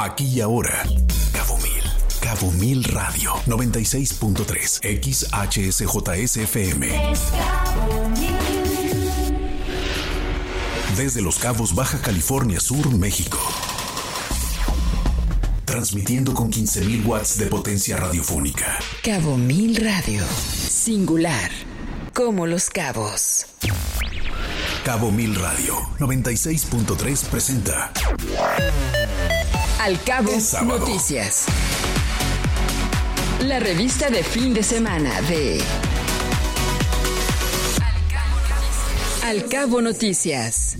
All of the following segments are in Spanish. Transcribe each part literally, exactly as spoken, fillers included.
Aquí y ahora. Cabo Mil. Cabo Mil Radio. noventa y seis punto tres. X H S J S F M. Desde Los Cabos, Baja California Sur, México. Transmitiendo con quince mil watts de potencia radiofónica. Cabo Mil Radio. Singular. Como Los Cabos. Cabo Mil Radio noventa y seis punto tres presenta Al Cabo Noticias. La revista de fin de semana de Al Cabo Noticias.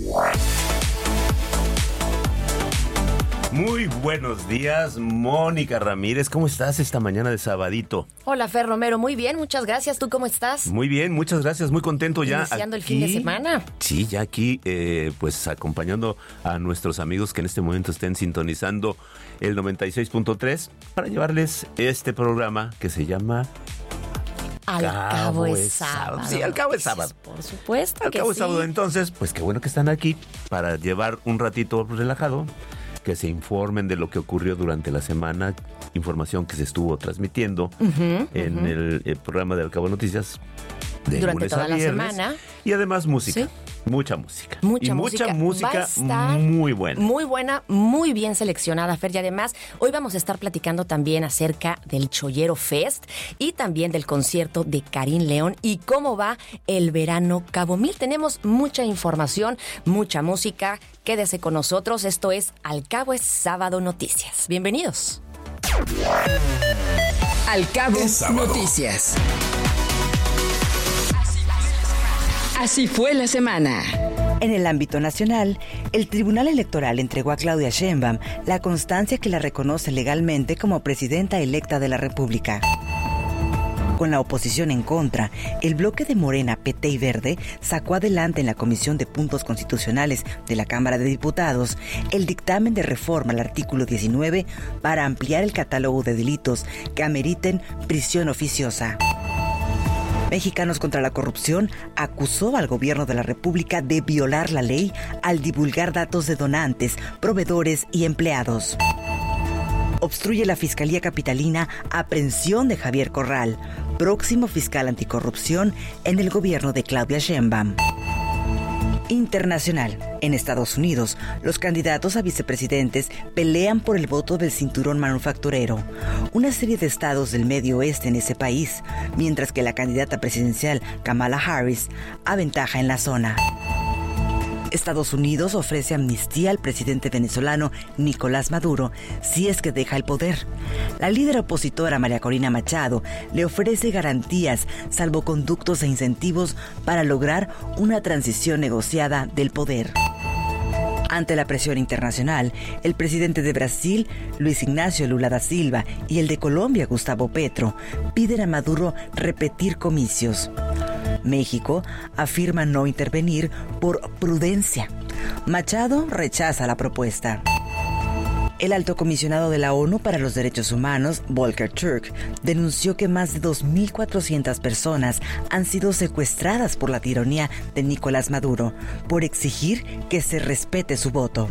Muy buenos días, Mónica Ramírez. ¿Cómo estás esta mañana de sabadito? Hola, Fer Romero. Muy bien, muchas gracias. ¿Tú cómo estás? Muy bien, muchas gracias. Muy contento ya. Iniciando aquí, el fin de semana. Sí, ya aquí, eh, pues acompañando a nuestros amigos que en este momento estén sintonizando el noventa y seis punto tres para llevarles este programa que se llama... Al cabo, cabo es sábado. sábado. Sí, al cabo es sábado. Por supuesto al que cabo sí. es sábado. Entonces, pues qué bueno que están aquí para llevar un ratito relajado, que se informen de lo que ocurrió durante la semana, información que se estuvo transmitiendo uh-huh, en uh-huh. el, el programa de Al Cabo Noticias de durante lunes toda a la viernes, semana. Y además música. ¿Sí? Mucha música. Mucha y música. mucha música Va a estar muy buena. Muy buena, muy bien seleccionada, Fer. Y además, hoy vamos a estar platicando también acerca del Chollero Fest y también del concierto de Karim León y cómo va el verano Cabo Mil. Tenemos mucha información, mucha música. Quédese con nosotros. Esto es Al Cabo es Sábado Noticias. Bienvenidos. Al Cabo Noticias. Así fue la semana. En el ámbito nacional, el Tribunal Electoral entregó a Claudia Sheinbaum la constancia que la reconoce legalmente como presidenta electa de la República. Con la oposición en contra, el bloque de Morena, P T y Verde sacó adelante en la Comisión de Puntos Constitucionales de la Cámara de Diputados el dictamen de reforma al artículo diecinueve para ampliar el catálogo de delitos que ameriten prisión oficiosa. Mexicanos contra la Corrupción acusó al gobierno de la República de violar la ley al divulgar datos de donantes, proveedores y empleados. Obstruye la Fiscalía Capitalina aprehensión de Javier Corral, próximo fiscal anticorrupción en el gobierno de Claudia Sheinbaum. Internacional. En Estados Unidos, los candidatos a vicepresidentes pelean por el voto del cinturón manufacturero, una serie de estados del medio oeste en ese país, mientras que la candidata presidencial Kamala Harris aventaja en la zona. Estados Unidos ofrece amnistía al presidente venezolano Nicolás Maduro si es que deja el poder. La líder opositora María Corina Machado le ofrece garantías, salvoconductos e incentivos para lograr una transición negociada del poder. Ante la presión internacional, el presidente de Brasil, Luis Ignacio Lula da Silva, y el de Colombia, Gustavo Petro, piden a Maduro repetir comicios. México afirma no intervenir por prudencia. Machado rechaza la propuesta. El alto comisionado de la ONU para los Derechos Humanos, Volker Turk, denunció que más de dos mil cuatrocientas personas han sido secuestradas por la tiranía de Nicolás Maduro por exigir que se respete su voto.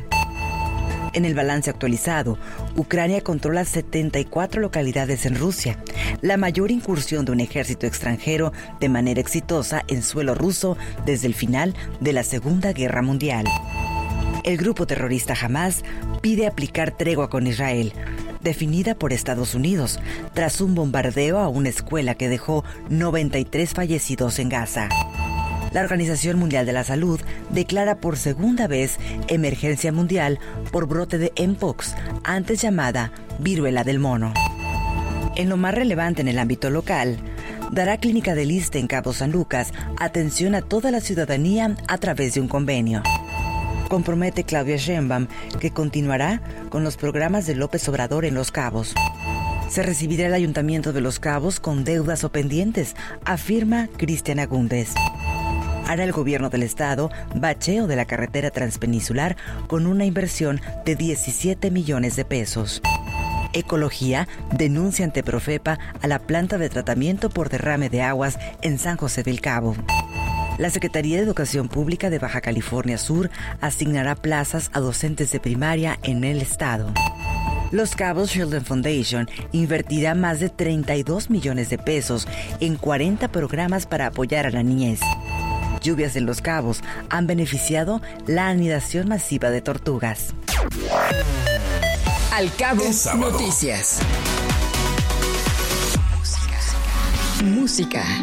En el balance actualizado, Ucrania controla setenta y cuatro localidades en Rusia, la mayor incursión de un ejército extranjero de manera exitosa en suelo ruso desde el final de la Segunda Guerra Mundial. El grupo terrorista Hamás pide aplicar tregua con Israel, definida por Estados Unidos, tras un bombardeo a una escuela que dejó noventa y tres fallecidos en Gaza. La Organización Mundial de la Salud declara por segunda vez emergencia mundial por brote de Mpox, antes llamada viruela del mono. En lo más relevante en el ámbito local, dará Clínica del Iste en Cabo San Lucas atención a toda la ciudadanía a través de un convenio. Compromete Claudia Sheinbaum que continuará con los programas de López Obrador en Los Cabos. Se recibirá el Ayuntamiento de Los Cabos con deudas o pendientes, afirma Cristian Agúndez. Hará el gobierno del estado bacheo de la carretera transpeninsular con una inversión de diecisiete millones de pesos. Ecología denuncia ante Profepa a la planta de tratamiento por derrame de aguas en San José del Cabo. La Secretaría de Educación Pública de Baja California Sur asignará plazas a docentes de primaria en el estado. Los Cabos Children Foundation invertirá más de treinta y dos millones de pesos en cuarenta programas para apoyar a la niñez. Lluvias en Los Cabos han beneficiado la anidación masiva de tortugas. Al Cabo Noticias. Música.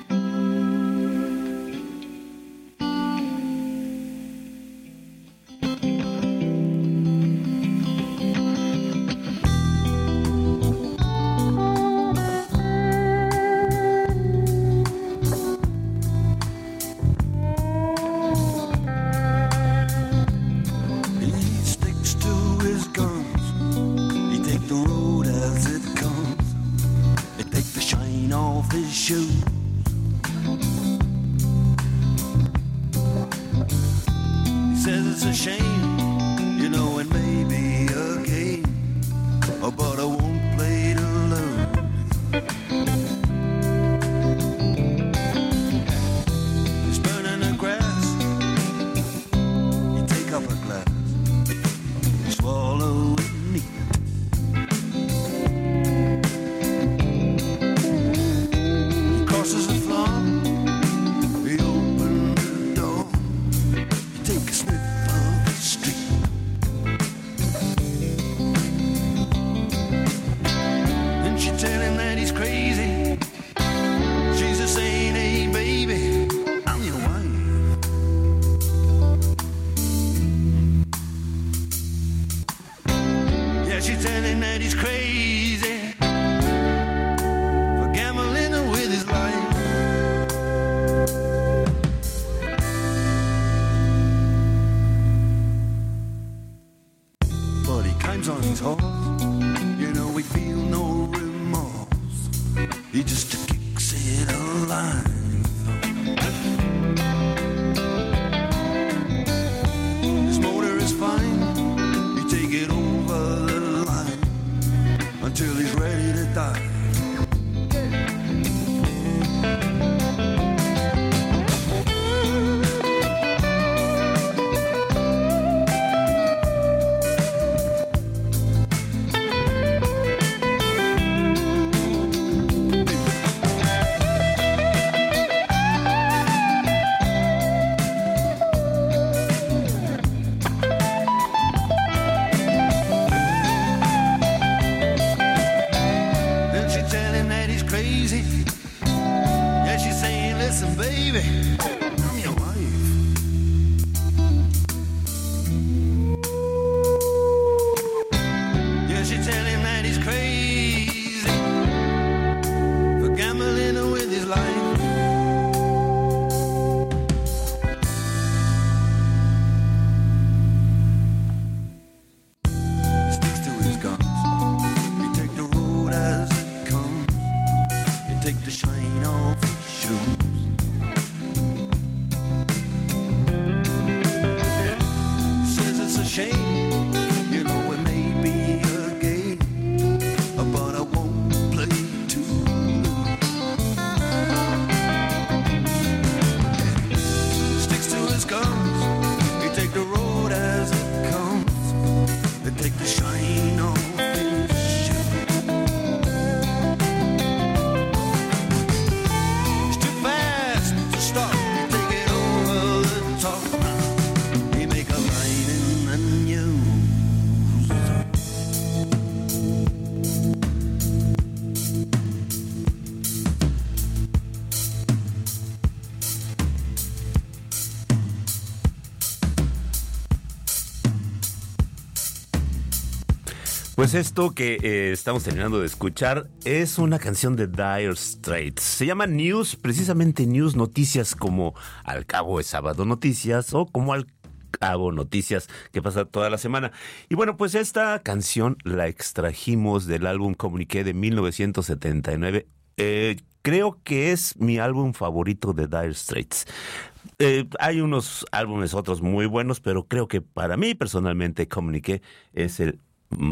Pues esto que eh, estamos terminando de escuchar es una canción de Dire Straits. Se llama News, precisamente News, noticias como Al Cabo es Sábado Noticias o como Al Cabo Noticias que pasa toda la semana. Y bueno, pues esta canción la extrajimos del álbum Communiqué de mil novecientos setenta y nueve. Eh, creo que es mi álbum favorito de Dire Straits. Eh, hay unos álbumes otros muy buenos, pero creo que para mí personalmente Communiqué es el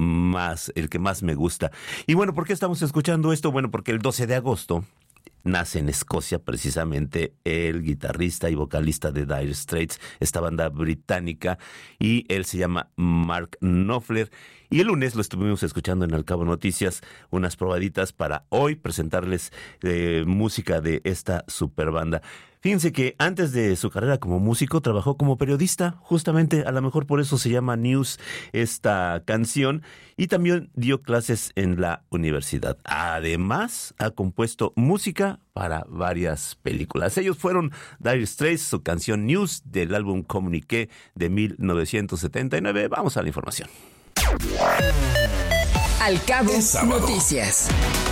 más el que más me gusta. Y bueno, ¿por qué estamos escuchando esto? Bueno, porque el doce de agosto nace en Escocia precisamente el guitarrista y vocalista de Dire Straits, esta banda británica, y él se llama Mark Knopfler. Y el lunes lo estuvimos escuchando en Al Cabo Noticias, unas probaditas para hoy presentarles eh, música de esta super banda. Fíjense que antes de su carrera como músico trabajó como periodista, justamente a lo mejor por eso se llama News esta canción, y también dio clases en la universidad. Además, ha compuesto música para varias películas. Ellos fueron Dire Straits, su canción News del álbum Communiqué de mil novecientos setenta y nueve. Vamos a la información. Al Cabo Noticias.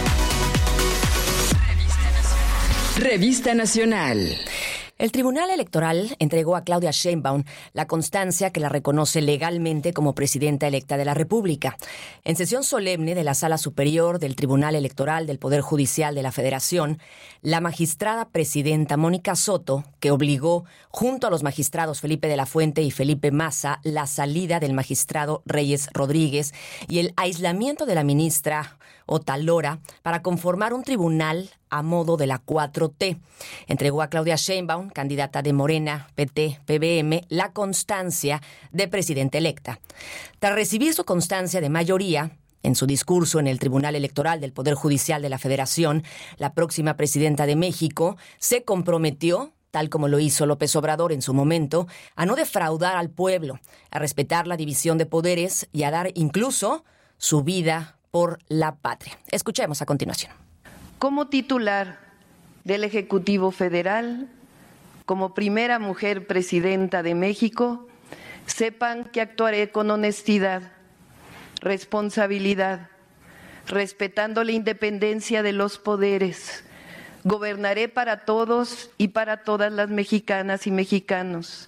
Revista Nacional. El Tribunal Electoral entregó a Claudia Sheinbaum la constancia que la reconoce legalmente como presidenta electa de la República. En sesión solemne de la Sala Superior del Tribunal Electoral del Poder Judicial de la Federación, la magistrada presidenta Mónica Soto, que obligó, junto a los magistrados Felipe de la Fuente y Felipe Maza, la salida del magistrado Reyes Rodríguez y el aislamiento de la ministra Ota Lora para conformar un tribunal a modo de la cuatro T. Entregó a Claudia Sheinbaum, candidata de Morena, P T, P B M, la constancia de presidenta electa. Tras recibir su constancia de mayoría, en su discurso en el Tribunal Electoral del Poder Judicial de la Federación, la próxima presidenta de México se comprometió, tal como lo hizo López Obrador en su momento, a no defraudar al pueblo, a respetar la división de poderes y a dar incluso su vida por la patria. Escuchemos a continuación. Como titular del Ejecutivo Federal, como primera mujer presidenta de México, sepan que actuaré con honestidad, responsabilidad, respetando la independencia de los poderes. Gobernaré para todos y para todas las mexicanas y mexicanos.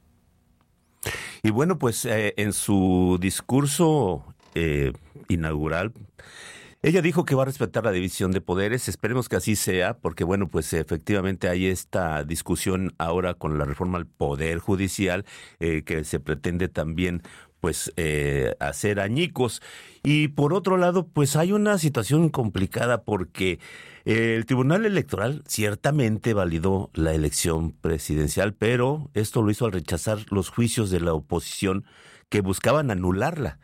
Y bueno, pues eh, en su discurso eh, inaugural, ella dijo que va a respetar la división de poderes. Esperemos que así sea, porque bueno, pues efectivamente hay esta discusión ahora con la reforma al Poder Judicial, eh, que se pretende también pues eh, hacer añicos. Y por otro lado, pues hay una situación complicada porque eh, el Tribunal Electoral ciertamente validó la elección presidencial, pero esto lo hizo al rechazar los juicios de la oposición que buscaban anularla.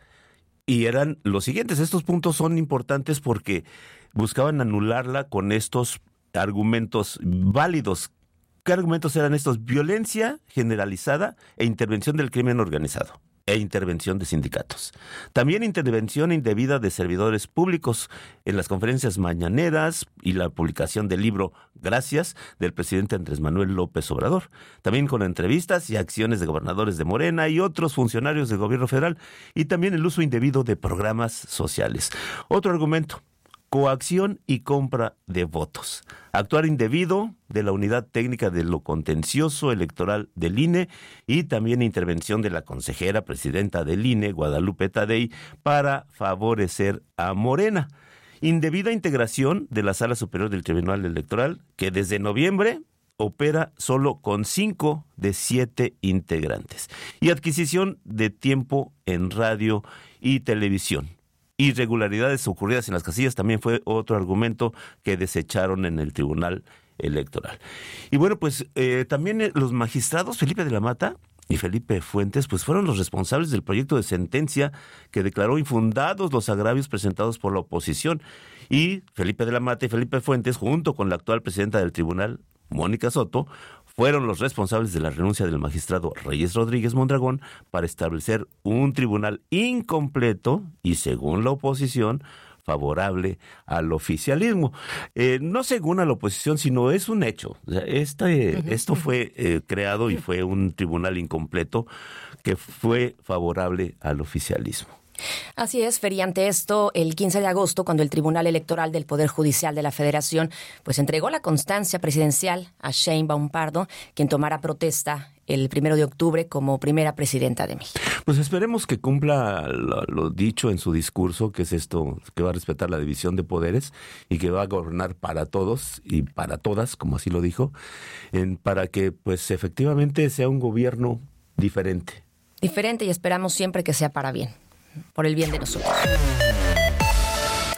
Y eran los siguientes. Estos puntos son importantes porque buscaban anularla con estos argumentos válidos. ¿Qué argumentos eran estos? Violencia generalizada e intervención del crimen organizado e intervención de sindicatos. También intervención indebida de servidores públicos en las conferencias mañaneras y la publicación del libro Gracias del presidente Andrés Manuel López Obrador. También con entrevistas y acciones de gobernadores de Morena y otros funcionarios del gobierno federal, y también el uso indebido de programas sociales. Otro argumento: coacción y compra de votos. Actuar indebido de la Unidad Técnica de lo Contencioso Electoral del I N E y también intervención de la consejera presidenta del I N E, Guadalupe Tadei, para favorecer a Morena. Indebida integración de la Sala Superior del Tribunal Electoral, que desde noviembre opera solo con cinco de siete integrantes. Y adquisición de tiempo en radio y televisión. Irregularidades ocurridas en las casillas también fue otro argumento que desecharon en el Tribunal Electoral. Y bueno, pues eh, también los magistrados Felipe de la Mata y Felipe Fuentes pues fueron los responsables del proyecto de sentencia que declaró infundados los agravios presentados por la oposición. Y Felipe de la Mata y Felipe Fuentes, junto con la actual presidenta del tribunal, Mónica Soto, fueron los responsables de la renuncia del magistrado Reyes Rodríguez Mondragón para establecer un tribunal incompleto y, según la oposición, favorable al oficialismo. Eh, no según a la oposición, sino es un hecho. O sea, este, uh-huh. Esto fue eh, creado y fue un tribunal incompleto que fue favorable al oficialismo. Así es, Fer, y ante esto, el quince de agosto, cuando el Tribunal Electoral del Poder Judicial de la Federación pues entregó la constancia presidencial a Sheinbaum Pardo, quien tomara protesta el primero de octubre como primera presidenta de México. Pues esperemos que cumpla lo, lo dicho en su discurso, que es esto, que va a respetar la división de poderes y que va a gobernar para todos y para todas, como así lo dijo, en, para que pues efectivamente sea un gobierno diferente. Diferente, y esperamos siempre que sea para bien, por el bien de nosotros.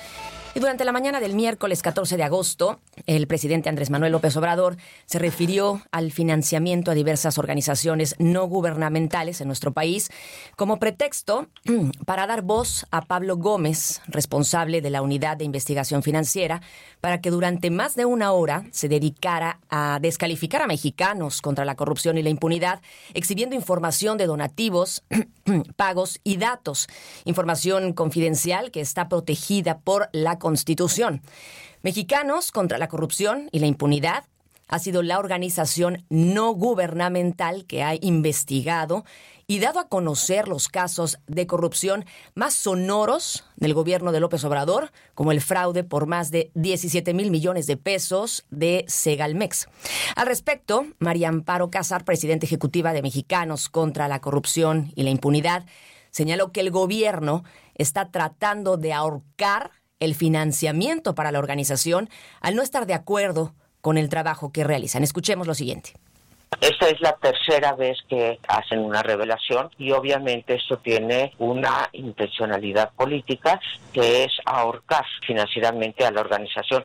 Y durante la mañana del miércoles catorce de agosto, el presidente Andrés Manuel López Obrador se refirió al financiamiento a diversas organizaciones no gubernamentales en nuestro país como pretexto para dar voz a Pablo Gómez, responsable de la Unidad de Investigación Financiera, para que durante más de una hora se dedicara a descalificar a mexicanos contra la corrupción y la impunidad, exhibiendo información de donativos, pagos y datos, información confidencial que está protegida por la Constitución. Mexicanos contra la corrupción y la impunidad ha sido la organización no gubernamental que ha investigado y dado a conocer los casos de corrupción más sonoros del gobierno de López Obrador, como el fraude por más de diecisiete mil millones de pesos de Segalmex. Al respecto, María Amparo Casar, presidenta ejecutiva de Mexicanos contra la Corrupción y la Impunidad, señaló que el gobierno está tratando de ahorcar el financiamiento para la organización al no estar de acuerdo con el trabajo que realizan. Escuchemos lo siguiente. Esta es la tercera vez que hacen una revelación y obviamente esto tiene una intencionalidad política que es ahorcar financieramente a la organización.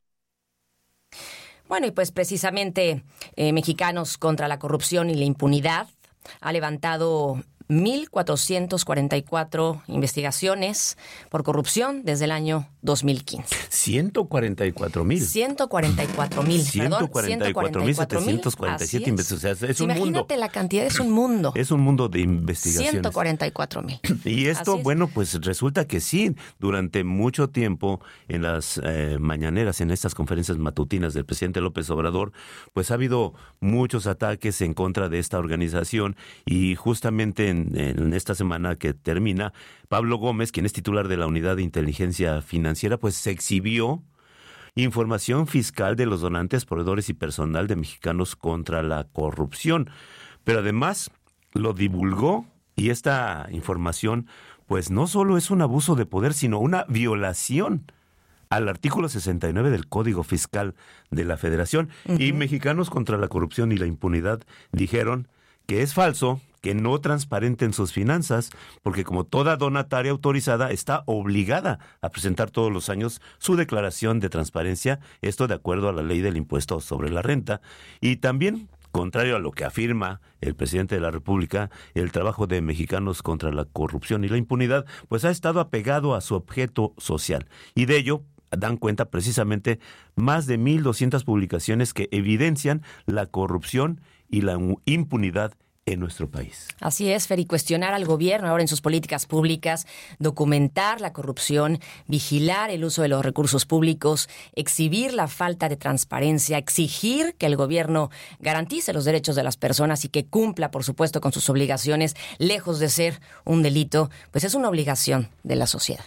Bueno, y pues precisamente eh, Mexicanos contra la Corrupción y la Impunidad ha levantado mil cuatrocientas cuarenta y cuatro investigaciones por corrupción desde el año dos mil quince. ciento cuarenta y cuatro mil. ciento cuarenta y cuatro mil, ciento cuarenta y cuatro mil setecientos cuarenta y siete investigaciones. O sea, es un Imagínate mundo. la cantidad, es un mundo. Es un mundo de investigaciones. ciento cuarenta y cuatro mil. Y esto, bueno, pues resulta que sí, durante mucho tiempo en las eh, mañaneras, en estas conferencias matutinas del presidente López Obrador, pues ha habido muchos ataques en contra de esta organización y justamente en, en esta semana que termina, Pablo Gómez, quien es titular de la Unidad de Inteligencia Financiera, pues se exhibió información fiscal de los donantes, proveedores y personal de Mexicanos contra la Corrupción. Pero además lo divulgó y esta información pues no solo es un abuso de poder, sino una violación al artículo sesenta y nueve del Código Fiscal de la Federación. Uh-huh. Y Mexicanos contra la Corrupción y la Impunidad dijeron que es falso, que no transparenten sus finanzas, porque como toda donataria autorizada está obligada a presentar todos los años su declaración de transparencia, esto de acuerdo a la ley del impuesto sobre la renta. Y también, contrario a lo que afirma el presidente de la República, el trabajo de Mexicanos contra la Corrupción y la Impunidad, pues ha estado apegado a su objeto social. Y de ello dan cuenta precisamente más de mil doscientas publicaciones que evidencian la corrupción y la impunidad en nuestro país. Así es, Fer, y cuestionar al gobierno ahora en sus políticas públicas, documentar la corrupción, vigilar el uso de los recursos públicos, exhibir la falta de transparencia, exigir que el gobierno garantice los derechos de las personas y que cumpla, por supuesto, con sus obligaciones, lejos de ser un delito, pues es una obligación de la sociedad.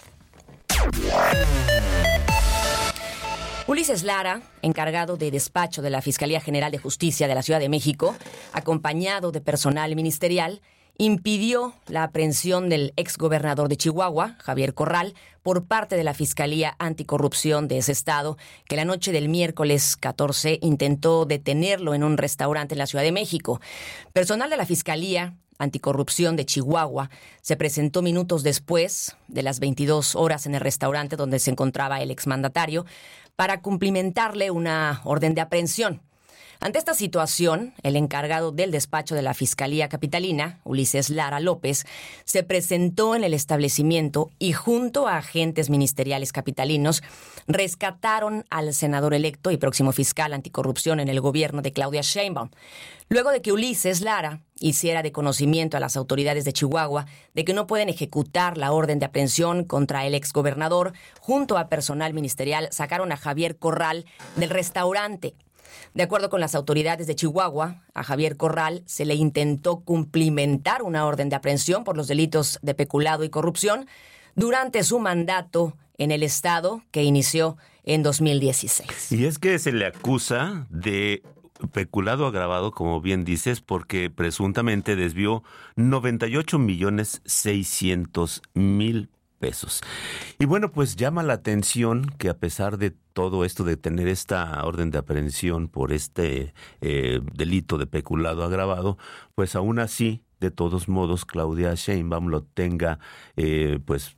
Ulises Lara, encargado de despacho de la Fiscalía General de Justicia de la Ciudad de México, acompañado de personal ministerial, impidió la aprehensión del exgobernador de Chihuahua, Javier Corral, por parte de la Fiscalía Anticorrupción de ese estado, que la noche del miércoles catorce intentó detenerlo en un restaurante en la Ciudad de México. Personal de la Fiscalía Anticorrupción de Chihuahua se presentó minutos después de las veintidós horas en el restaurante donde se encontraba el exmandatario para cumplimentarle una orden de aprehensión. Ante esta situación, el encargado del despacho de la Fiscalía Capitalina, Ulises Lara López, se presentó en el establecimiento y junto a agentes ministeriales capitalinos rescataron al senador electo y próximo fiscal anticorrupción en el gobierno de Claudia Sheinbaum. Luego de que Ulises Lara hiciera de conocimiento a las autoridades de Chihuahua de que no pueden ejecutar la orden de aprehensión contra el exgobernador, junto a personal ministerial sacaron a Javier Corral del restaurante. De acuerdo con las autoridades de Chihuahua, a Javier Corral se le intentó cumplimentar una orden de aprehensión por los delitos de peculado y corrupción durante su mandato en el estado que inició en dos mil dieciséis. Y es que se le acusa de peculado agravado, como bien dices, porque presuntamente desvió noventa y ocho millones seiscientos mil pesos. Y bueno, pues llama la atención que a pesar de todo esto, de tener esta orden de aprehensión por este eh, delito de peculado agravado, pues aún así, de todos modos, Claudia Sheinbaum lo tenga, eh, pues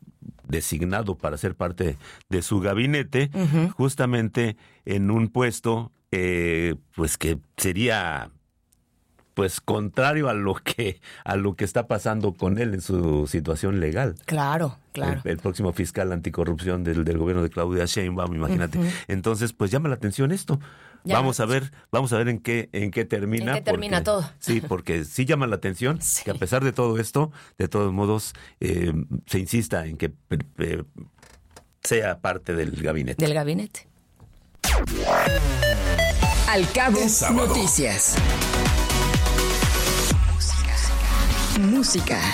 designado para ser parte de su gabinete, uh-huh. justamente en un puesto eh, pues que sería pues contrario a lo que a lo que está pasando con él en su situación legal. Claro, claro. El, el próximo fiscal anticorrupción del, del gobierno de Claudia Sheinbaum, imagínate. Uh-huh. Entonces, pues llama la atención esto. Ya. Vamos a ver, vamos a ver en qué en qué termina. ¿En qué termina porque, todo? Sí, porque sí llama la atención sí. que a pesar de todo esto, de todos modos, eh, se insista en que eh, sea parte del gabinete. Del gabinete. Al Cabo Noticias. Música.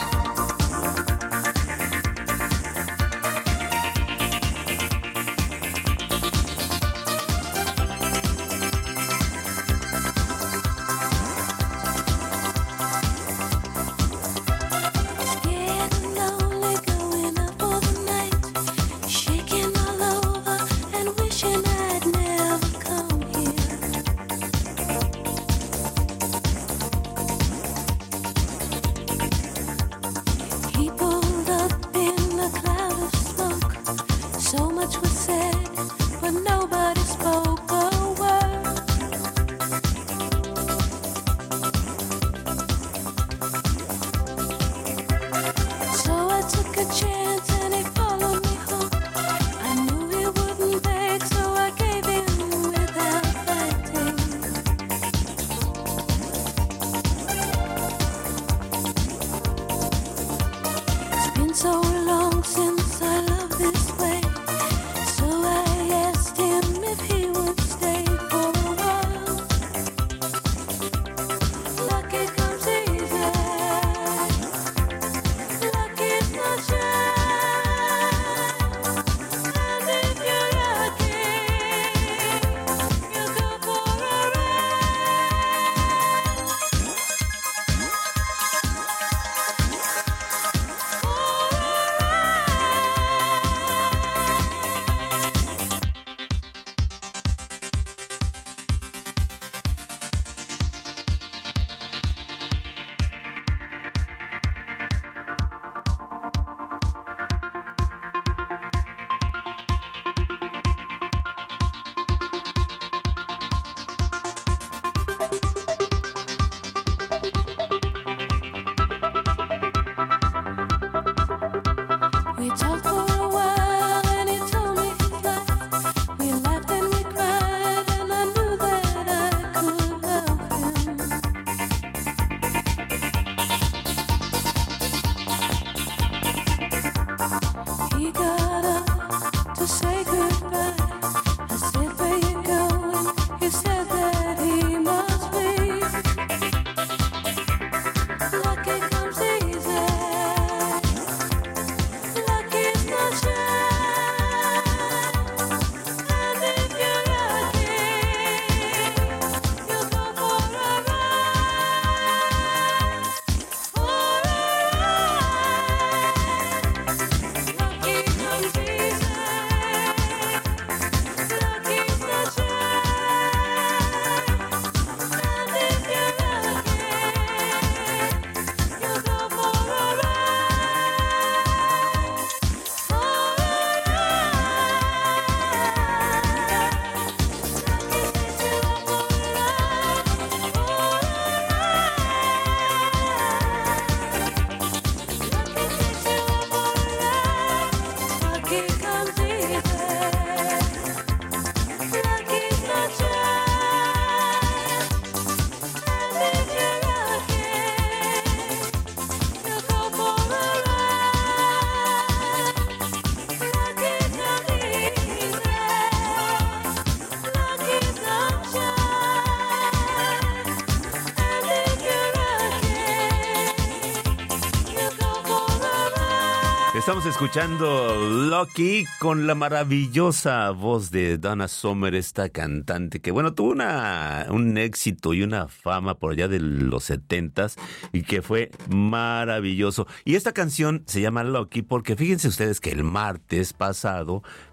Estamos escuchando Lucky con la maravillosa voz de Donna Summer, esta cantante que, bueno, tuvo una, un éxito y una fama por allá de los setentas y que fue maravilloso. Y esta canción se llama Lucky porque fíjense ustedes que el martes pasado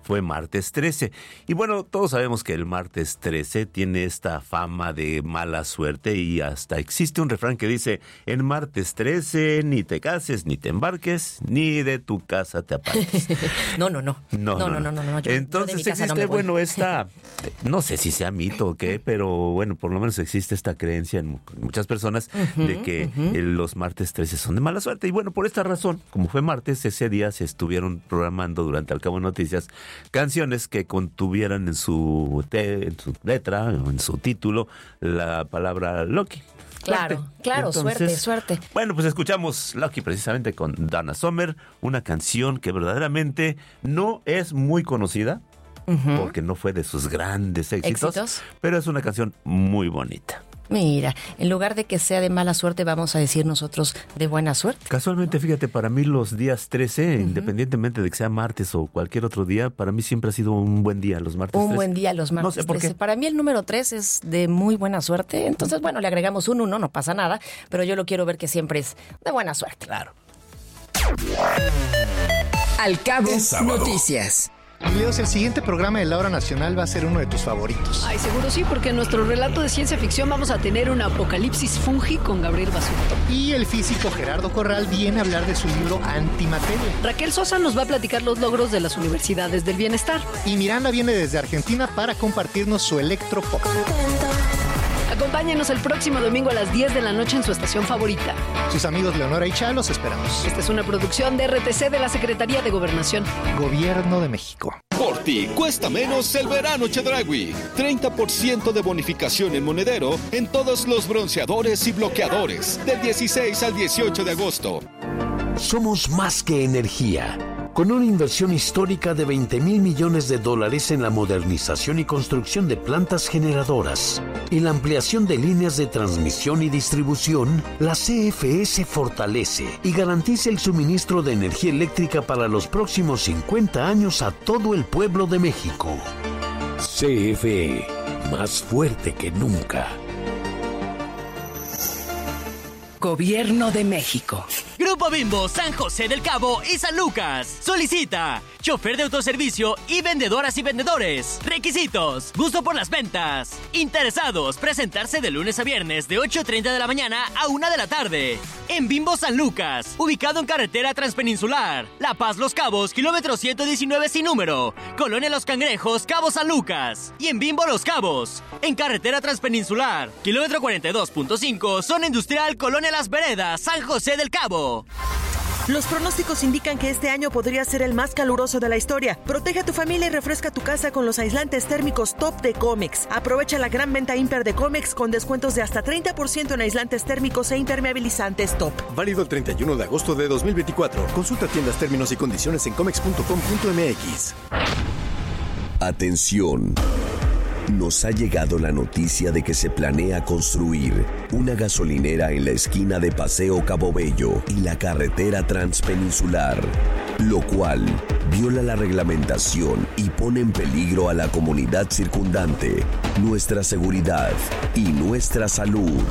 fue martes trece. Y bueno, todos sabemos que el martes trece tiene esta fama de mala suerte y hasta existe un refrán que dice: en martes trece ni te cases, ni te embarques, ni de tu casa te apartes. No, no, no. No, no, no. no, no, no yo, Entonces yo existe, no bueno, esta, no sé si sea mito o qué, pero bueno, por lo menos existe esta creencia en muchas personas uh-huh, de que uh-huh. los martes trece son de mala suerte. Y bueno, por esta razón, como fue martes, ese día se estuvieron programando durante Al Cabo Noticias canciones que contuvieran en su, te, en su letra o en su título la palabra Lucky. Claro, suerte. claro, Entonces, suerte, suerte. Bueno, pues escuchamos Lucky precisamente con Donna Summer, una canción que verdaderamente no es muy conocida, uh-huh. porque no fue de sus grandes éxitos, ¿Éxitos? pero es una canción muy bonita. Mira, en lugar de que sea de mala suerte, vamos a decir nosotros de buena suerte. Casualmente, ¿no? Fíjate, para mí los días trece, uh-huh. independientemente de que sea martes o cualquier otro día, para mí siempre ha sido un buen día los martes Un trece. buen día los martes no sé por trece. Qué. Para mí el número tres es de muy buena suerte, entonces, bueno, le agregamos un uno, no pasa nada, pero yo lo quiero ver que siempre es de buena suerte. Claro. Al Cabo Noticias. Leos, el siguiente programa de la Hora Nacional va a ser uno de tus favoritos. Ay, seguro sí, porque en nuestro relato de ciencia ficción vamos a tener un apocalipsis fungi con Gabriel Basurto. Y el físico Gerardo Corral viene a hablar de su libro Antimateria. Raquel Sosa nos va a platicar los logros de las universidades del bienestar. Y Miranda viene desde Argentina para compartirnos su electropop. Acompáñenos el próximo domingo a las diez de la noche en su estación favorita. Sus amigos Leonora y Chá los esperamos. Esta es una producción de R T C de la Secretaría de Gobernación. Gobierno de México. Por ti cuesta menos el verano Chedraui. treinta por ciento de bonificación en monedero en todos los bronceadores y bloqueadores del dieciséis al dieciocho de agosto. Somos más que energía. Con una inversión histórica de veinte mil millones de dólares en la modernización y construcción de plantas generadoras y la ampliación de líneas de transmisión y distribución, la C F E se fortalece y garantiza el suministro de energía eléctrica para los próximos cincuenta años a todo el pueblo de México. C F E, más fuerte que nunca. Gobierno de México. Grupo Bimbo, San José del Cabo y San Lucas. Solicita chofer de autoservicio y vendedoras y vendedores. Requisitos: gusto por las ventas. Interesados, presentarse de lunes a viernes de ocho treinta de la mañana a una de la tarde. En Bimbo San Lucas, ubicado en carretera transpeninsular. La Paz Los Cabos, kilómetro ciento diecinueve sin número. Colonia Los Cangrejos, Cabo San Lucas. Y en Bimbo Los Cabos, en carretera transpeninsular. Kilómetro cuarenta y dos punto cinco, zona industrial, Colonia Las Veredas, San José del Cabo. Los pronósticos indican que este año podría ser el más caluroso de la historia. Protege a tu familia y refresca tu casa con los aislantes térmicos Top de Comex. Aprovecha la gran venta Imper de Comex con descuentos de hasta treinta por ciento en aislantes térmicos e impermeabilizantes Top. Válido el treinta y uno de agosto de dos mil veinticuatro. Consulta tiendas, términos y condiciones en comex punto com punto m x. Atención. Nos ha llegado la noticia de que se planea construir una gasolinera en la esquina de Paseo Cabo Bello y la carretera transpeninsular, lo cual viola la reglamentación y pone en peligro a la comunidad circundante, nuestra seguridad y nuestra salud.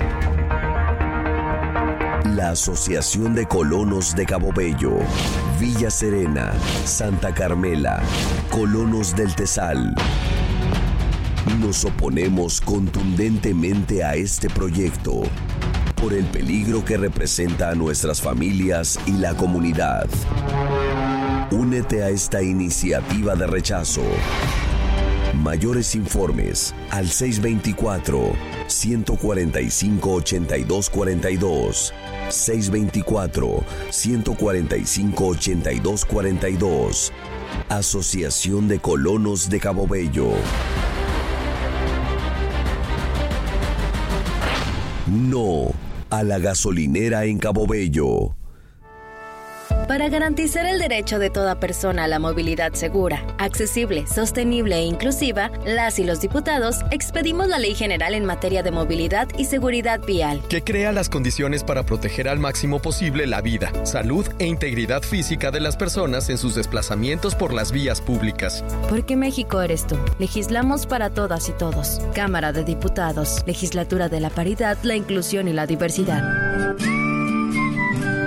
La Asociación de Colonos de Cabo Bello, Villa Serena, Santa Carmela, Colonos del Tesal. Nos oponemos contundentemente a este proyecto por el peligro que representa a nuestras familias y la comunidad. Únete a esta iniciativa de rechazo. Mayores informes al seis veinticuatro, ciento cuarenta y cinco, ochenta y dos cuarenta y dos, seis veinticuatro, ciento cuarenta y cinco, ochenta y dos cuarenta y dos. Asociación de Colonos de Cabo Bello. No a la gasolinera en Cabo Bello. Para garantizar el derecho de toda persona a la movilidad segura, accesible, sostenible e inclusiva, las y los diputados expedimos la Ley General en materia de movilidad y seguridad vial, que crea las condiciones para proteger al máximo posible la vida, salud e integridad física de las personas en sus desplazamientos por las vías públicas. Porque México eres tú. Legislamos para todas y todos. Cámara de Diputados, Legislatura de la Paridad, la Inclusión y la Diversidad.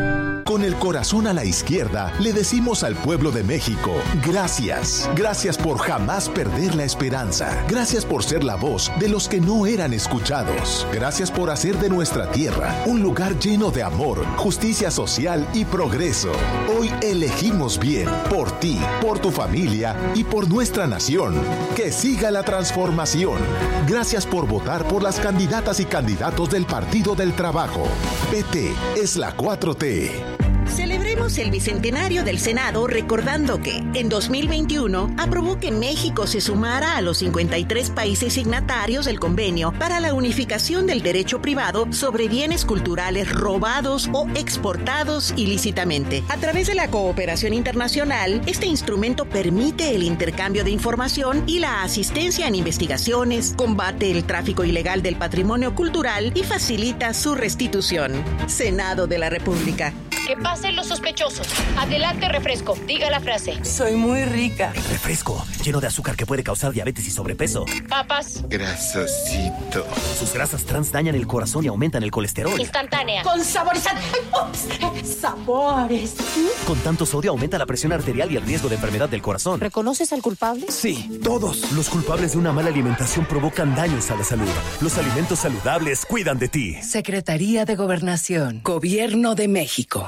Con el corazón a la izquierda, le decimos al pueblo de México, gracias. Gracias por jamás perder la esperanza. Gracias por ser la voz de los que no eran escuchados. Gracias por hacer de nuestra tierra un lugar lleno de amor, justicia social y progreso. Hoy elegimos bien, por ti, por tu familia y por nuestra nación. Que siga la transformación. Gracias por votar por las candidatas y candidatos del Partido del Trabajo. P T es la cuatro T. Celebremos el bicentenario del Senado recordando que en dos mil veintiuno aprobó que México se sumara a los cincuenta y tres países signatarios del convenio para la unificación del derecho privado sobre bienes culturales robados o exportados ilícitamente. A través de la cooperación internacional, este instrumento permite el intercambio de información y la asistencia en investigaciones, combate el tráfico ilegal del patrimonio cultural y facilita su restitución. Senado de la República. Que pasen los sospechosos. Adelante, refresco. Diga la frase. Soy muy rica. Refresco, lleno de azúcar que puede causar diabetes y sobrepeso. Papas. Grasosito. Sus grasas trans dañan el corazón y aumentan el colesterol. Instantánea. Con saborizante. Sabores. Con tanto sodio aumenta la presión arterial y el riesgo de enfermedad del corazón. ¿Reconoces al culpable? Sí, todos. Los culpables de una mala alimentación provocan daños a la salud. Los alimentos saludables cuidan de ti. Secretaría de Gobernación. Gobierno de México.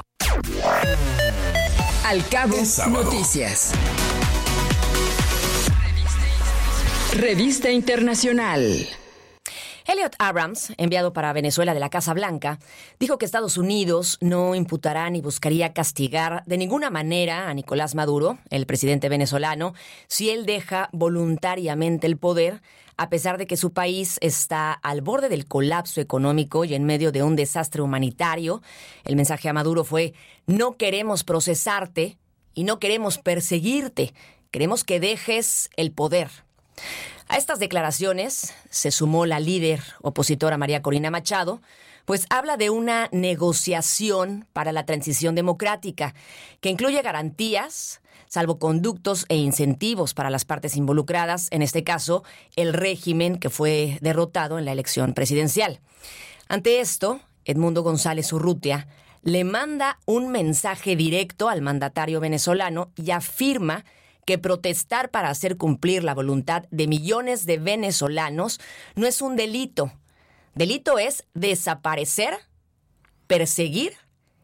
Al Cabo Noticias. Revista Internacional. Elliot Abrams, enviado para Venezuela de la Casa Blanca, dijo que Estados Unidos no imputará ni buscaría castigar de ninguna manera a Nicolás Maduro, el presidente venezolano, si él deja voluntariamente el poder, a pesar de que su país está al borde del colapso económico y en medio de un desastre humanitario. El mensaje a Maduro fue: no queremos procesarte y no queremos perseguirte, queremos que dejes el poder. A estas declaraciones se sumó la líder opositora María Corina Machado, pues habla de una negociación para la transición democrática que incluye garantías, salvoconductos e incentivos para las partes involucradas, en este caso, el régimen que fue derrotado en la elección presidencial. Ante esto, Edmundo González Urrutia le manda un mensaje directo al mandatario venezolano y afirma que protestar para hacer cumplir la voluntad de millones de venezolanos no es un delito. Delito es desaparecer, perseguir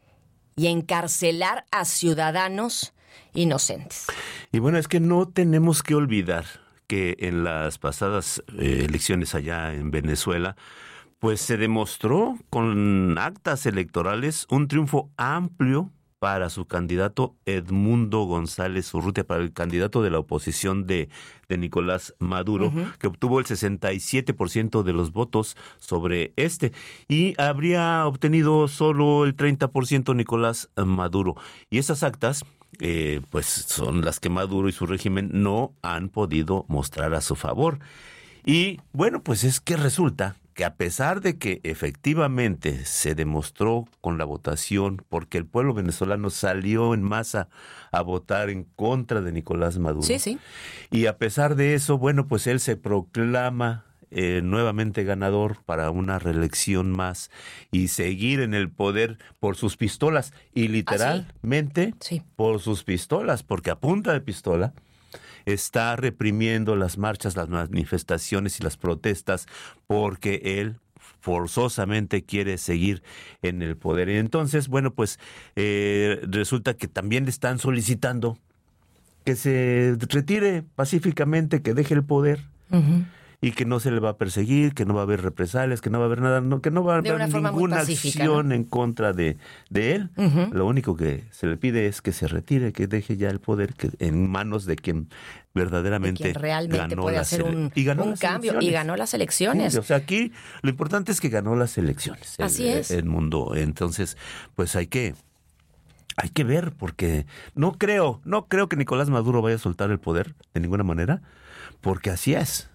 y encarcelar a ciudadanos inocentes. Y bueno, es que no tenemos que olvidar que en las pasadas eh, elecciones allá en Venezuela, pues se demostró con actas electorales un triunfo amplio para su candidato Edmundo González Urrutia, para el candidato de la oposición de, de Nicolás Maduro, uh-huh. que obtuvo el sesenta y siete por ciento de los votos sobre este, y habría obtenido solo el treinta por ciento Nicolás Maduro. Y esas actas, eh, pues son las que Maduro y su régimen no han podido mostrar a su favor. Y bueno, pues es que resulta que a pesar de que efectivamente se demostró con la votación, porque el pueblo venezolano salió en masa a votar en contra de Nicolás Maduro. Sí, sí. Y a pesar de eso, bueno, pues él se proclama eh, nuevamente ganador para una reelección más y seguir en el poder por sus pistolas. Y literalmente ¿Ah, sí? Sí. por sus pistolas, porque a punta de pistola está reprimiendo las marchas, las manifestaciones y las protestas porque él forzosamente quiere seguir en el poder. Y entonces, bueno, pues eh, resulta que también le están solicitando que se retire pacíficamente, que deje el poder. Uh-huh. Y que no se le va a perseguir, que no va a haber represalias, que no va a haber nada, no, que no va a haber ninguna acción, ¿no?, en contra de, de él. Uh-huh. Lo único que se le pide es que se retire, que deje ya el poder que en manos de quien verdaderamente de quien realmente ganó puede las hacer un, y ganó un las cambio elecciones. Y ganó las elecciones. Sí, o sea, aquí lo importante es que ganó las elecciones. Así el, es. El mundo. Entonces, pues hay que hay que ver, porque no creo, no creo que Nicolás Maduro vaya a soltar el poder de ninguna manera, porque así es.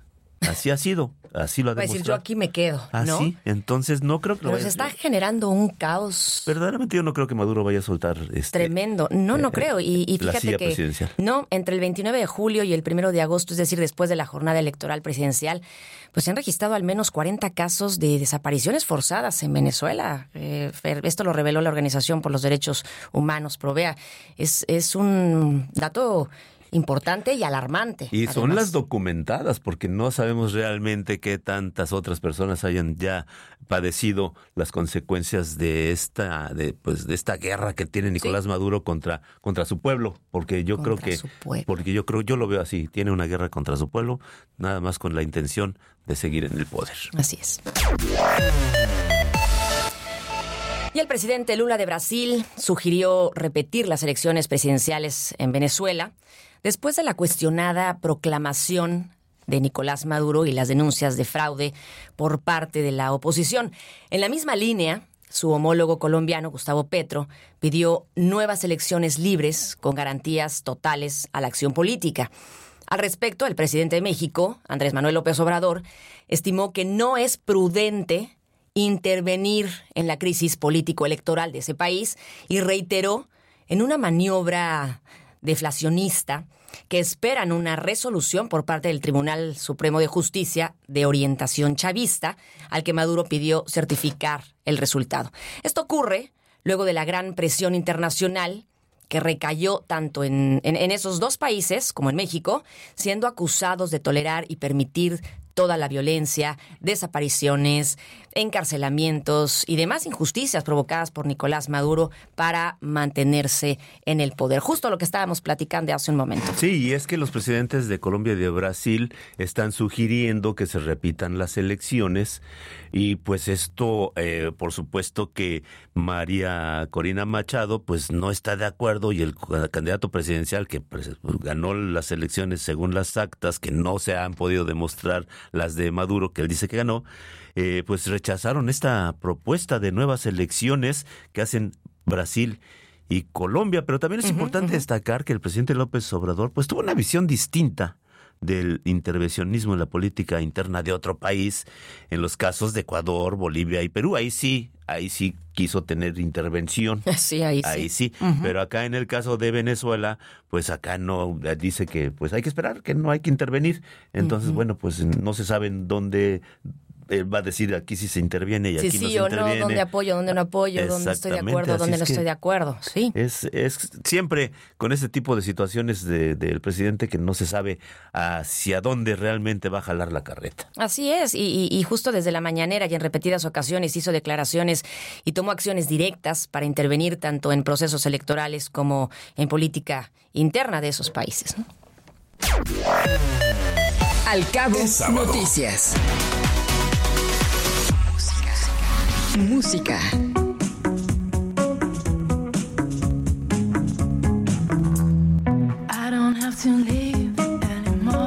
Así ha sido, así lo ha Va a decir, demostrado. yo aquí me quedo, ¿no? Así, entonces no creo que lo Pero vaya se a está generando un caos Verdaderamente yo no creo que Maduro vaya a soltar este, tremendo. No, no eh, creo. Y, y la fíjate silla que presidencial. no, entre el veintinueve de julio y el primero de agosto, es decir, después de la jornada electoral presidencial, pues se han registrado al menos cuarenta casos de desapariciones forzadas en Venezuela. Eh, esto lo reveló la Organización por los Derechos Humanos, Provea. Es, es un dato importante y alarmante. Y son además. las documentadas, porque no sabemos realmente qué tantas otras personas hayan ya padecido las consecuencias de esta, de, pues, de esta guerra que tiene Nicolás sí. Maduro contra, contra su pueblo, porque yo contra creo que, su pueblo. porque yo creo, yo lo veo así, tiene una guerra contra su pueblo, nada más con la intención de seguir en el poder. Así es. Y el presidente Lula de Brasil sugirió repetir las elecciones presidenciales en Venezuela después de la cuestionada proclamación de Nicolás Maduro y las denuncias de fraude por parte de la oposición. En la misma línea, su homólogo colombiano, Gustavo Petro, pidió nuevas elecciones libres con garantías totales a la acción política. Al respecto, el presidente de México, Andrés Manuel López Obrador, estimó que no es prudente intervenir en la crisis político-electoral de ese país y reiteró en una maniobra deflacionista que esperan una resolución por parte del Tribunal Supremo de Justicia de orientación chavista, al que Maduro pidió certificar el resultado. Esto ocurre luego de la gran presión internacional que recayó tanto en, en, en esos dos países como en México, siendo acusados de tolerar y permitir toda la violencia, desapariciones, encarcelamientos y demás injusticias provocadas por Nicolás Maduro para mantenerse en el poder. Justo lo que estábamos platicando hace un momento. Sí, y es que los presidentes de Colombia y de Brasil están sugiriendo que se repitan las elecciones y pues esto, eh, por supuesto que María Corina Machado pues no está de acuerdo y el candidato presidencial que pues, ganó las elecciones según las actas que no se han podido demostrar las de Maduro, que él dice que ganó, eh, pues rechazaron esta propuesta de nuevas elecciones que hacen Brasil y Colombia. Pero también es uh-huh, importante uh-huh. destacar que el presidente López Obrador pues tuvo una visión distinta del intervencionismo en la política interna de otro país, en los casos de Ecuador, Bolivia y Perú. Ahí sí, ahí sí quiso tener intervención. Sí, ahí sí. Ahí sí. Uh-huh. Pero acá en el caso de Venezuela, pues acá no, dice que pues hay que esperar, que no hay que intervenir. Entonces, uh-huh. bueno, pues no se sabe en dónde él va a decir aquí sí se interviene y sí, aquí sí, no se o interviene. No, dónde apoyo, dónde no apoyo, dónde estoy de acuerdo, dónde no estoy de acuerdo. Sí. Es, es siempre con este tipo de situaciones del de, de presidente que no se sabe hacia dónde realmente va a jalar la carreta. Así es, y, y, y justo desde la mañanera y en repetidas ocasiones hizo declaraciones y tomó acciones directas para intervenir tanto en procesos electorales como en política interna de esos países, ¿no? Al Cabo Noticias. Música. I don't have to leave anymore.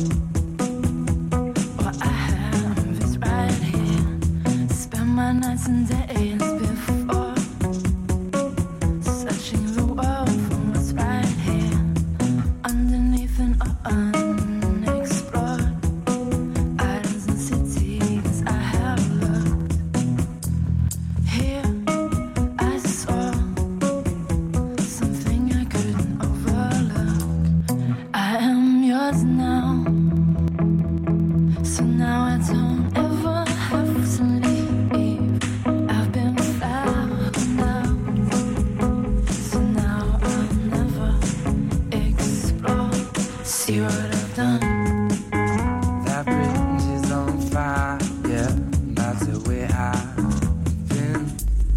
What I have is right here. Spend my nights and days before searching the world for what's right here underneath and unexplored islands and cities I have looked. Here I saw something I couldn't overlook. I am yours now, so now I don't ever have to leave. I've been found out, so now I'll never explore. See what I've done. That bridge is on fire, yeah, that's the way I've been.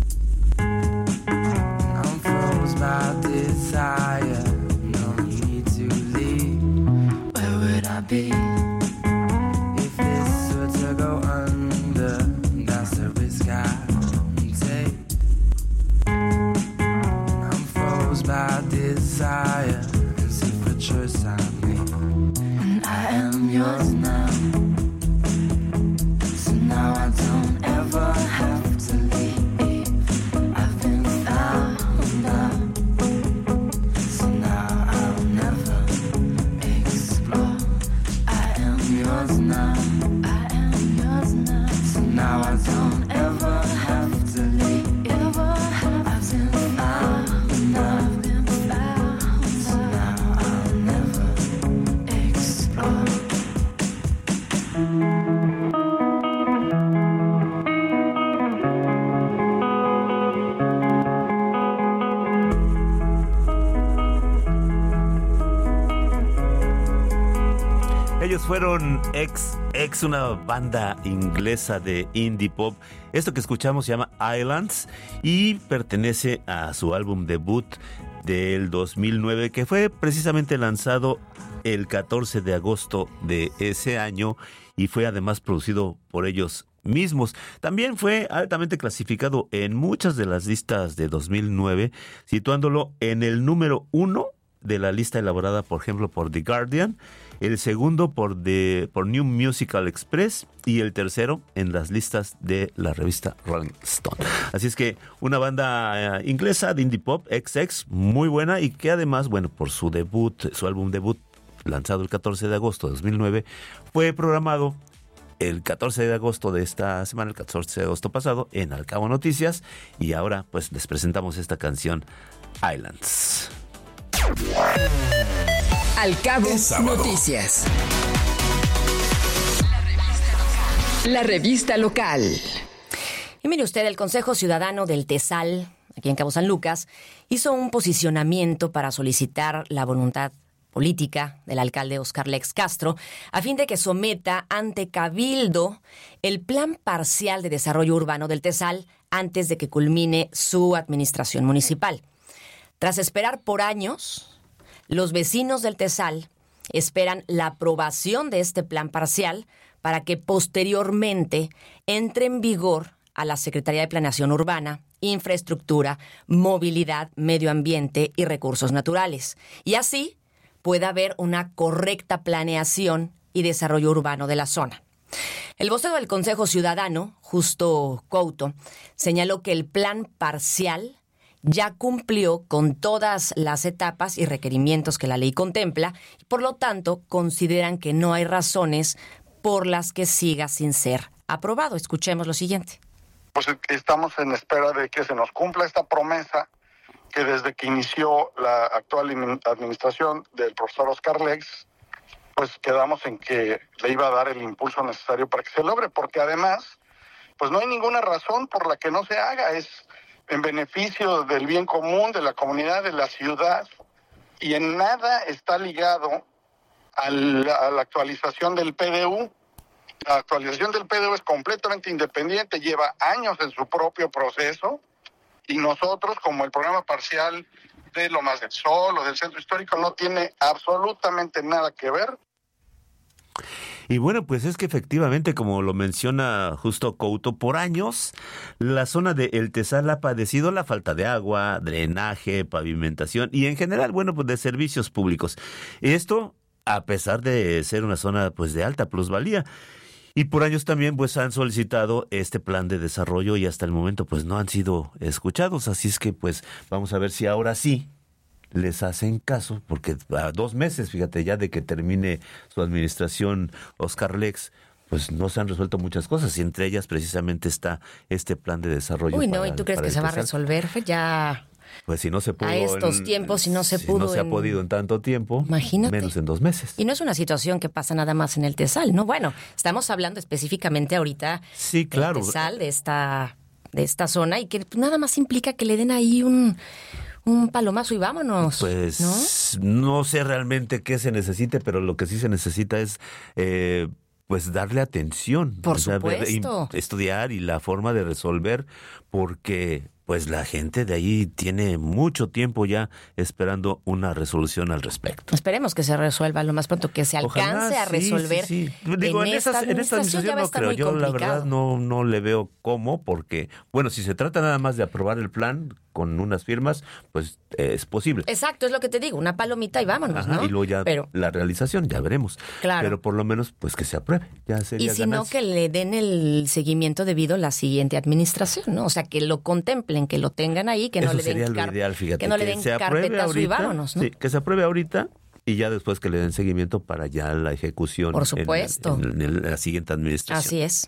I'm froze by desire, no need to leave. Where would I be? If this were to go under, that's the risk I take. I'm froze by desire, it's a choice I made. And I am yours now, so now I don't ever have to leave. I've been found out, so now I'll never explore. I am yours now. Ellos fueron X X, una banda inglesa de indie pop. Esto que escuchamos se llama Islands y pertenece a su álbum debut del dos mil nueve, que fue precisamente lanzado el catorce de agosto de ese año y fue además producido por ellos mismos. También fue altamente clasificado en muchas de las listas de dos mil nueve, situándolo en el número uno de la lista elaborada, por ejemplo, por The Guardian, el segundo por, The, por New Musical Express y el tercero en las listas de la revista Rolling Stone. Así es que una banda eh, inglesa de indie pop, X X, muy buena y que además, bueno, por su debut, su álbum debut, lanzado el catorce de agosto de dos mil nueve, fue programado el catorce de agosto de esta semana, el catorce de agosto pasado, en Al Cabo Noticias, y ahora pues les presentamos esta canción, Islands. Al Cabo Noticias. La revista local. Y mire usted, el Consejo Ciudadano del Tesal, aquí en Cabo San Lucas, hizo un posicionamiento para solicitar la voluntad política del alcalde Óscar Lex Castro a fin de que someta ante Cabildo el plan parcial de desarrollo urbano del Tesal antes de que culmine su administración municipal. Tras esperar por años, los vecinos del Tesal esperan la aprobación de este plan parcial para que posteriormente entre en vigor a la Secretaría de Planeación Urbana, Infraestructura, Movilidad, Medio Ambiente y Recursos Naturales. Y así pueda haber una correcta planeación y desarrollo urbano de la zona. El vocero del Consejo Ciudadano, Justo Couto, señaló que el plan parcial ya cumplió con todas las etapas y requerimientos que la ley contempla y por lo tanto consideran que no hay razones por las que siga sin ser aprobado. Escuchemos lo siguiente. Pues estamos en espera de que se nos cumpla esta promesa que desde que inició la actual administración del profesor Óscar Lex, pues quedamos en que le iba a dar el impulso necesario para que se logre, porque además, pues no hay ninguna razón por la que no se haga, es en beneficio del bien común, de la comunidad, de la ciudad, y en nada está ligado al, a la actualización del P D U. La actualización del P D U es completamente independiente, lleva años en su propio proceso, y nosotros, como el programa parcial de Lomas del Sol o del Centro Histórico, no tiene absolutamente nada que ver. Y bueno, pues es que efectivamente, como lo menciona Justo Couto, por años la zona de El Tesal ha padecido la falta de agua, drenaje, pavimentación y en general, bueno, pues de servicios públicos. Esto a pesar de ser una zona pues de alta plusvalía. Y por años también pues han solicitado este plan de desarrollo y hasta el momento pues no han sido escuchados. Así es que pues vamos a ver si ahora sí les hacen caso, porque a dos meses, fíjate, ya de que termine su administración Óscar Lex, pues no se han resuelto muchas cosas y entre ellas precisamente está este plan de desarrollo. Uy, no, para, ¿y tú crees que se va a resolver? Ya... Pues si no se pudo a estos en, tiempos, si no se si pudo no se en... ha podido en tanto tiempo, imagínate, menos en dos meses. Y no es una situación que pasa nada más en el Tesal, ¿no? Bueno, estamos hablando específicamente ahorita sí, claro. del Tesal, de esta, de esta zona, y que nada más implica que le den ahí un... un palomazo y vámonos. Pues ¿no? no sé realmente qué se necesite, pero lo que sí se necesita es eh, pues darle atención. Por o sea, supuesto. Estudiar y la forma de resolver, porque pues la gente de ahí tiene mucho tiempo ya esperando una resolución al respecto. Esperemos que se resuelva lo más pronto, que se alcance Ojalá, a resolver. Sí, sí, sí. Digo, en, en, esta, en esta administración no creo. Yo la verdad no, no le veo cómo, porque, bueno, si se trata nada más de aprobar el plan con unas firmas, pues eh, es posible. Exacto, es lo que te digo, una palomita y vámonos, Ajá, ¿no? Y luego ya Pero, la realización, ya veremos. Claro. Pero por lo menos, pues que se apruebe. Ya sería y si ganancia. no, que le den el seguimiento debido a la siguiente administración, ¿no? O sea, que lo contemplen, que lo tengan ahí, que Eso no le den, sería lo car- ideal, fíjate, que no le den se apruebe carpetazo ahorita, y vámonos, ¿no? Sí, que se apruebe ahorita y ya después que le den seguimiento para ya la ejecución. Por supuesto. En, en, en la siguiente administración. Así es.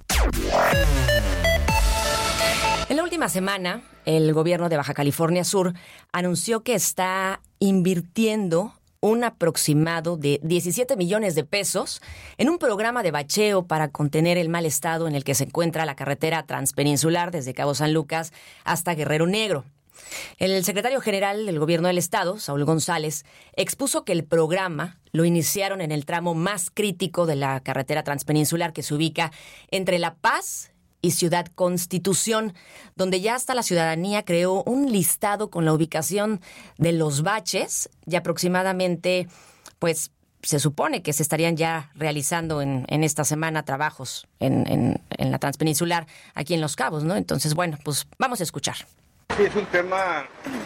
En la última semana, el gobierno de Baja California Sur anunció que está invirtiendo un aproximado de diecisiete millones de pesos en un programa de bacheo para contener el mal estado en el que se encuentra la carretera transpeninsular desde Cabo San Lucas hasta Guerrero Negro. El secretario general del Gobierno del Estado, Saúl González, expuso que el programa lo iniciaron en el tramo más crítico de la carretera transpeninsular que se ubica entre La Paz y Ciudad Constitución, donde ya hasta la ciudadanía creó un listado con la ubicación de los baches y aproximadamente, pues, se supone que se estarían ya realizando en, en esta semana trabajos en, en, en la transpeninsular aquí en Los Cabos, ¿no? Entonces, bueno, pues vamos a escuchar. Sí, es un tema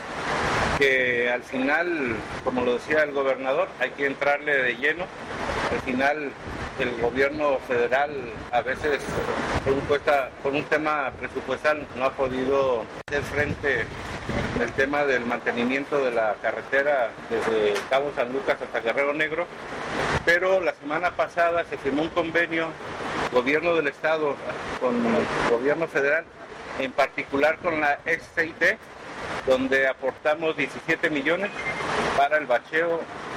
que al final, como lo decía el gobernador, hay que entrarle de lleno. Al final, el gobierno federal a veces, por un, cuesta, por un tema presupuestal, no ha podido hacer frente al tema del mantenimiento de la carretera desde Cabo San Lucas hasta Guerrero Negro. Pero la semana pasada se firmó un convenio, gobierno del estado con el gobierno federal, en particular con la ex C I T, donde aportamos diecisiete millones para el bacheo.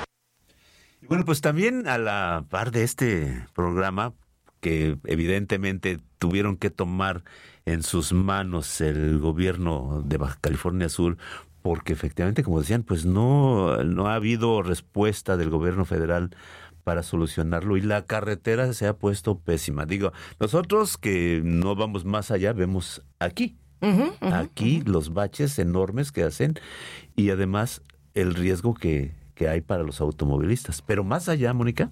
Y bueno, pues también a la par de este programa, que evidentemente tuvieron que tomar en sus manos el gobierno de Baja California Sur, porque efectivamente, como decían, pues no, no ha habido respuesta del gobierno federal para solucionarlo y la carretera se ha puesto pésima. Digo, nosotros que no vamos más allá, vemos aquí, uh-huh, uh-huh, aquí uh-huh. los baches enormes que hacen y además el riesgo que, que hay para los automovilistas. Pero más allá, Mónica,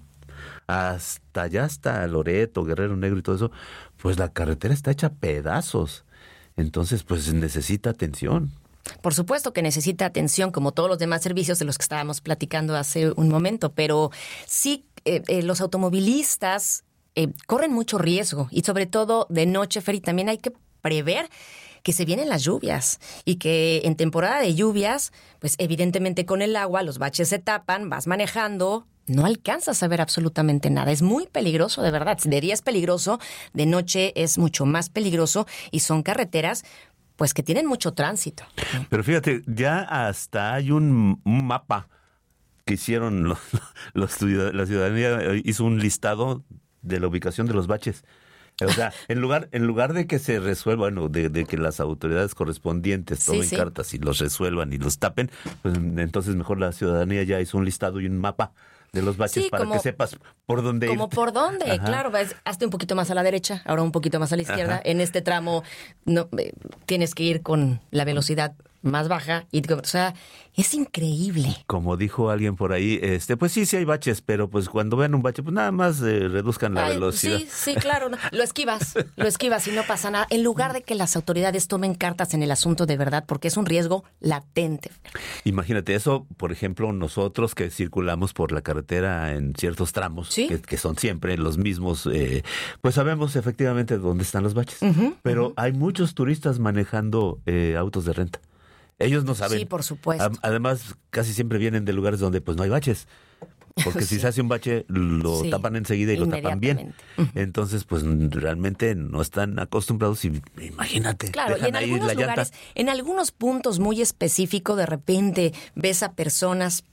hasta allá, hasta Loreto, Guerrero Negro y todo eso, pues la carretera está hecha pedazos. Entonces, pues necesita atención. Por supuesto que necesita atención, como todos los demás servicios de los que estábamos platicando hace un momento, pero sí, eh, eh, los automovilistas eh, corren mucho riesgo y sobre todo de noche, Fer, y también hay que prever que se vienen las lluvias y que en temporada de lluvias, pues evidentemente con el agua los baches se tapan, vas manejando, no alcanzas a ver absolutamente nada. Es muy peligroso, de verdad. De día es peligroso, de noche es mucho más peligroso y son carreteras pues que tienen mucho tránsito. Pero fíjate, ya hasta hay un, un mapa que hicieron los, los, la ciudadanía, hizo un listado de la ubicación de los baches. O sea, en lugar en lugar de que se resuelva, bueno, de, de que las autoridades correspondientes tomen sí, sí. cartas y los resuelvan y los tapen, pues entonces mejor la ciudadanía ya hizo un listado y un mapa de los baches sí, para como, que sepas por dónde como ir. Como por dónde, Ajá. claro, vas, hazte un poquito más a la derecha, ahora un poquito más a la izquierda. Ajá. En este tramo no eh, tienes que ir con la velocidad más baja y o sea, es increíble. Como dijo alguien por ahí, este pues sí, sí hay baches, pero pues cuando vean un bache, pues nada más eh, reduzcan la Ay, velocidad. Sí, sí, claro, no, lo esquivas, lo esquivas y no pasa nada. En lugar de que las autoridades tomen cartas en el asunto de verdad, porque es un riesgo latente. Imagínate eso, por ejemplo, nosotros que circulamos por la carretera en ciertos tramos, ¿Sí? que, que son siempre los mismos, eh, pues sabemos efectivamente dónde están los baches. Uh-huh, pero uh-huh. hay muchos turistas manejando eh, autos de renta. Ellos no saben. Sí, por supuesto. Además, casi siempre vienen de lugares donde pues no hay baches. Porque sí. si se hace un bache, lo sí, tapan enseguida y lo tapan bien. Uh-huh. Entonces, pues realmente no están acostumbrados y imagínate. Claro, y en algunos lugares, llanta. en algunos puntos muy específicos, de repente ves a personas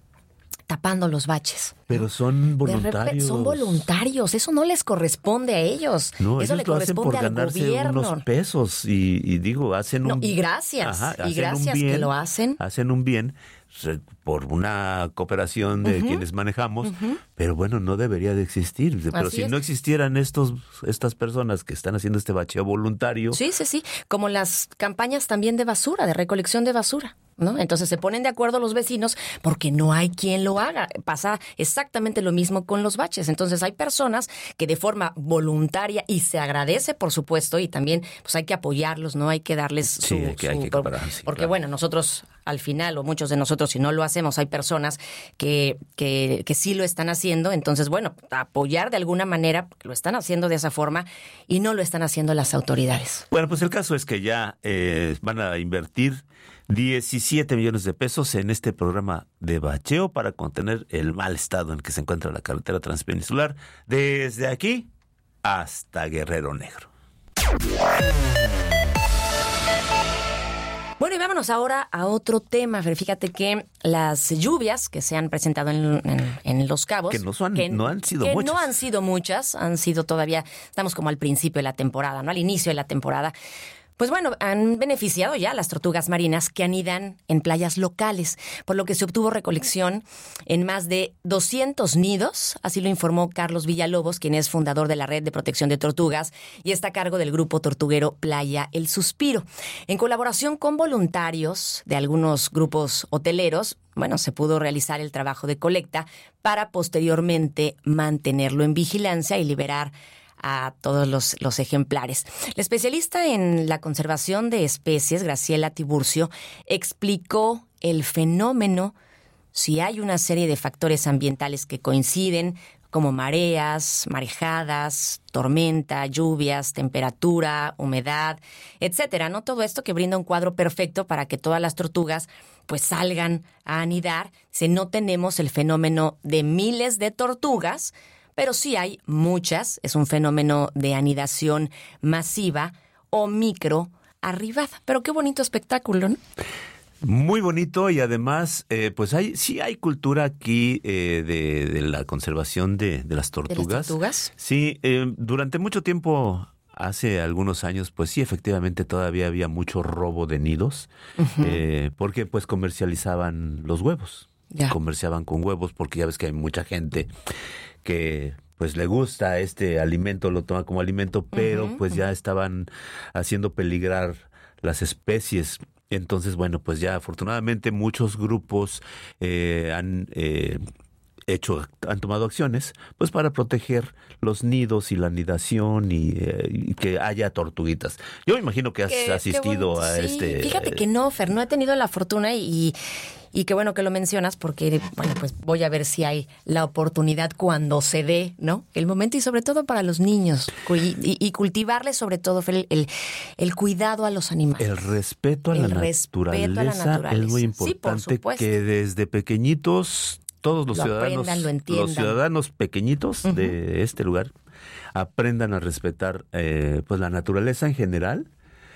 tapando los baches. Pero son voluntarios. Repente, son voluntarios, eso no les corresponde a ellos. No, eso ellos le lo hacen corresponde por al ganarse gobierno. unos pesos y, y digo, hacen un... No, y gracias, Ajá, y gracias bien, que lo hacen. Hacen un bien por una cooperación de uh-huh. quienes manejamos, uh-huh. pero bueno, no debería de existir. Pero Así si es. no existieran estos estas personas que están haciendo este bacheo voluntario... Sí, sí, sí, como las campañas también de basura, de recolección de basura, ¿no? Entonces se ponen de acuerdo los vecinos porque no hay quien lo haga. Pasa exactamente lo mismo con los baches. Entonces hay personas que de forma voluntaria, y se agradece, por supuesto, y también pues hay que apoyarlos, ¿no? Hay que darles su... Sí, hay que, hay que su, comparar, sí, porque claro. bueno, nosotros al final, o muchos de nosotros, si no lo hacemos, hay personas que, que, que sí lo están haciendo. Entonces, bueno, apoyar de alguna manera, lo están haciendo de esa forma y no lo están haciendo las autoridades. Bueno, pues el caso es que ya eh, van a invertir diecisiete millones de pesos en este programa de bacheo para contener el mal estado en que se encuentra la carretera transpeninsular desde aquí hasta Guerrero Negro. Bueno, y vámonos ahora a otro tema. Fíjate que las lluvias que se han presentado en, en, en Los Cabos... Que no, son, que, no han sido que muchas. no han sido muchas, han sido todavía... Estamos como al principio de la temporada, ¿no? Al inicio de la temporada. Pues bueno, han beneficiado ya a las tortugas marinas que anidan en playas locales, por lo que se obtuvo recolección en más de doscientos nidos, así lo informó Carlos Villalobos, quien es fundador de la Red de Protección de Tortugas y está a cargo del grupo tortuguero Playa El Suspiro. En colaboración con voluntarios de algunos grupos hoteleros, bueno, se pudo realizar el trabajo de colecta para posteriormente mantenerlo en vigilancia y liberar a todos los, los ejemplares. La especialista en la conservación de especies, Graciela Tiburcio, explicó el fenómeno, si hay una serie de factores ambientales que coinciden, como mareas, marejadas, tormenta, lluvias, temperatura, humedad, etcétera, ¿no? Todo esto que brinda un cuadro perfecto para que todas las tortugas pues salgan a anidar. Si no tenemos el fenómeno de miles de tortugas, pero sí hay muchas, es un fenómeno de anidación masiva o micro arribada. Pero qué bonito espectáculo, ¿no? Muy bonito y además, eh, pues hay sí hay cultura aquí eh, de, de la conservación de, de las tortugas. ¿De las tortugas? Sí, eh, durante mucho tiempo, hace algunos años, pues sí, efectivamente todavía había mucho robo de nidos, uh-huh. eh, porque pues comercializaban los huevos. Ya. Comerciaban con huevos porque ya ves que hay mucha gente que pues le gusta este alimento, lo toma como alimento, pero uh-huh, pues uh-huh. ya estaban haciendo peligrar las especies. Entonces, bueno, pues ya afortunadamente muchos grupos eh, han eh, hecho, han tomado acciones pues para proteger los nidos y la anidación y, eh, y que haya tortuguitas. Yo me imagino que has qué, asistido qué bueno, a sí. este... Fíjate que no, Fer, no he tenido la fortuna y... Y qué bueno que lo mencionas porque, bueno, pues voy a ver si hay la oportunidad cuando se dé, ¿no? El momento y sobre todo para los niños. Y, y cultivarles sobre todo el, el, el cuidado a los animales. El respeto a, el la, respeto naturaleza a la naturaleza es muy importante. Sí, que desde pequeñitos todos los lo ciudadanos, aprendan, lo los ciudadanos pequeñitos uh-huh. de este lugar aprendan a respetar eh, pues la naturaleza en general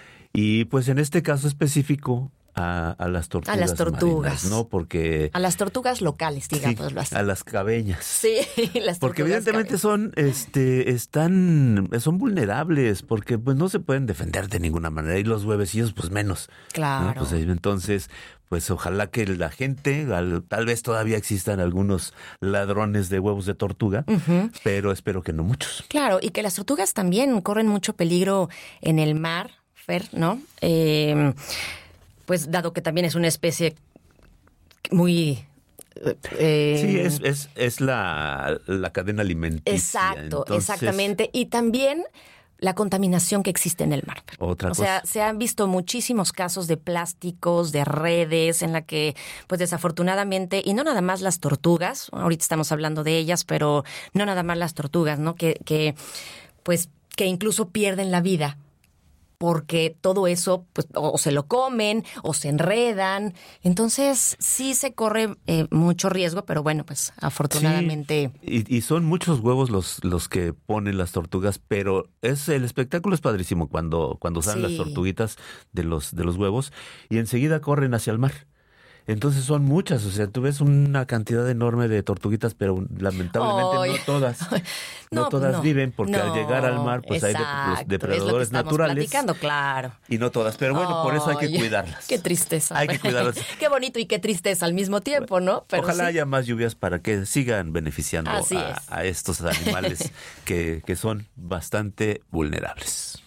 y pues en este caso específico A, a las tortugas. A las tortugas. Marinas, ¿no? Porque... A las tortugas locales, digámoslo sí, así. A las cabeñas. Sí, las tortugas. Porque evidentemente cabeñas. son, este, están, son vulnerables, porque pues no se pueden defender de ninguna manera, y los huevecillos pues menos. Claro. ¿no? Pues, entonces, pues ojalá que la gente, al, tal vez todavía existan algunos ladrones de huevos de tortuga, uh-huh. pero espero que no muchos. Claro, y que las tortugas también corren mucho peligro en el mar, Fer, ¿no? Eh... Pues dado que también es una especie muy... Eh, sí, es, es, es la, la cadena alimenticia. Exacto, Entonces, exactamente. Y también la contaminación que existe en el mar. Otra o cosa. sea, se han visto muchísimos casos de plásticos, de redes, en la que, pues desafortunadamente, y no nada más las tortugas, ahorita estamos hablando de ellas, pero no nada más las tortugas, ¿no? Que, que pues, que incluso pierden la vida. Porque todo eso, pues, o se lo comen, o se enredan. Entonces, sí se corre eh, mucho riesgo, pero bueno, pues, afortunadamente... Sí, y, y son muchos huevos los, los que ponen las tortugas, pero es el espectáculo es padrísimo cuando, cuando salen sí. las tortuguitas de los, de los huevos y enseguida corren hacia el mar. Entonces son muchas, o sea, tú ves una cantidad enorme de tortuguitas, pero lamentablemente oh, no todas, no, no todas no, viven, porque no, al llegar al mar pues exacto, hay de, depredadores es lo que naturales. Platicando, claro. Y no todas, pero bueno, oh, por eso hay que cuidarlas. Qué tristeza. Hay que cuidarlas. Qué bonito y qué tristeza al mismo tiempo, ¿no? Pero ojalá sí. haya más lluvias para que sigan beneficiando a, a estos animales que, que son bastante vulnerables.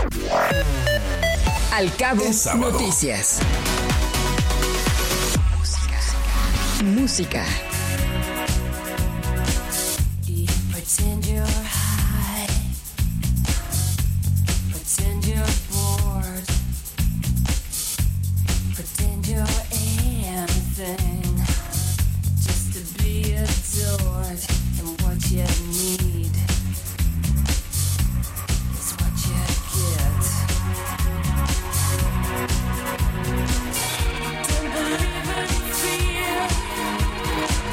Al Cabo Noticias. Música. Pretend you're high. Pretend you're bored. Pretend you're anything. Just to be adored. And what you need is what you get. Don't believe in fear.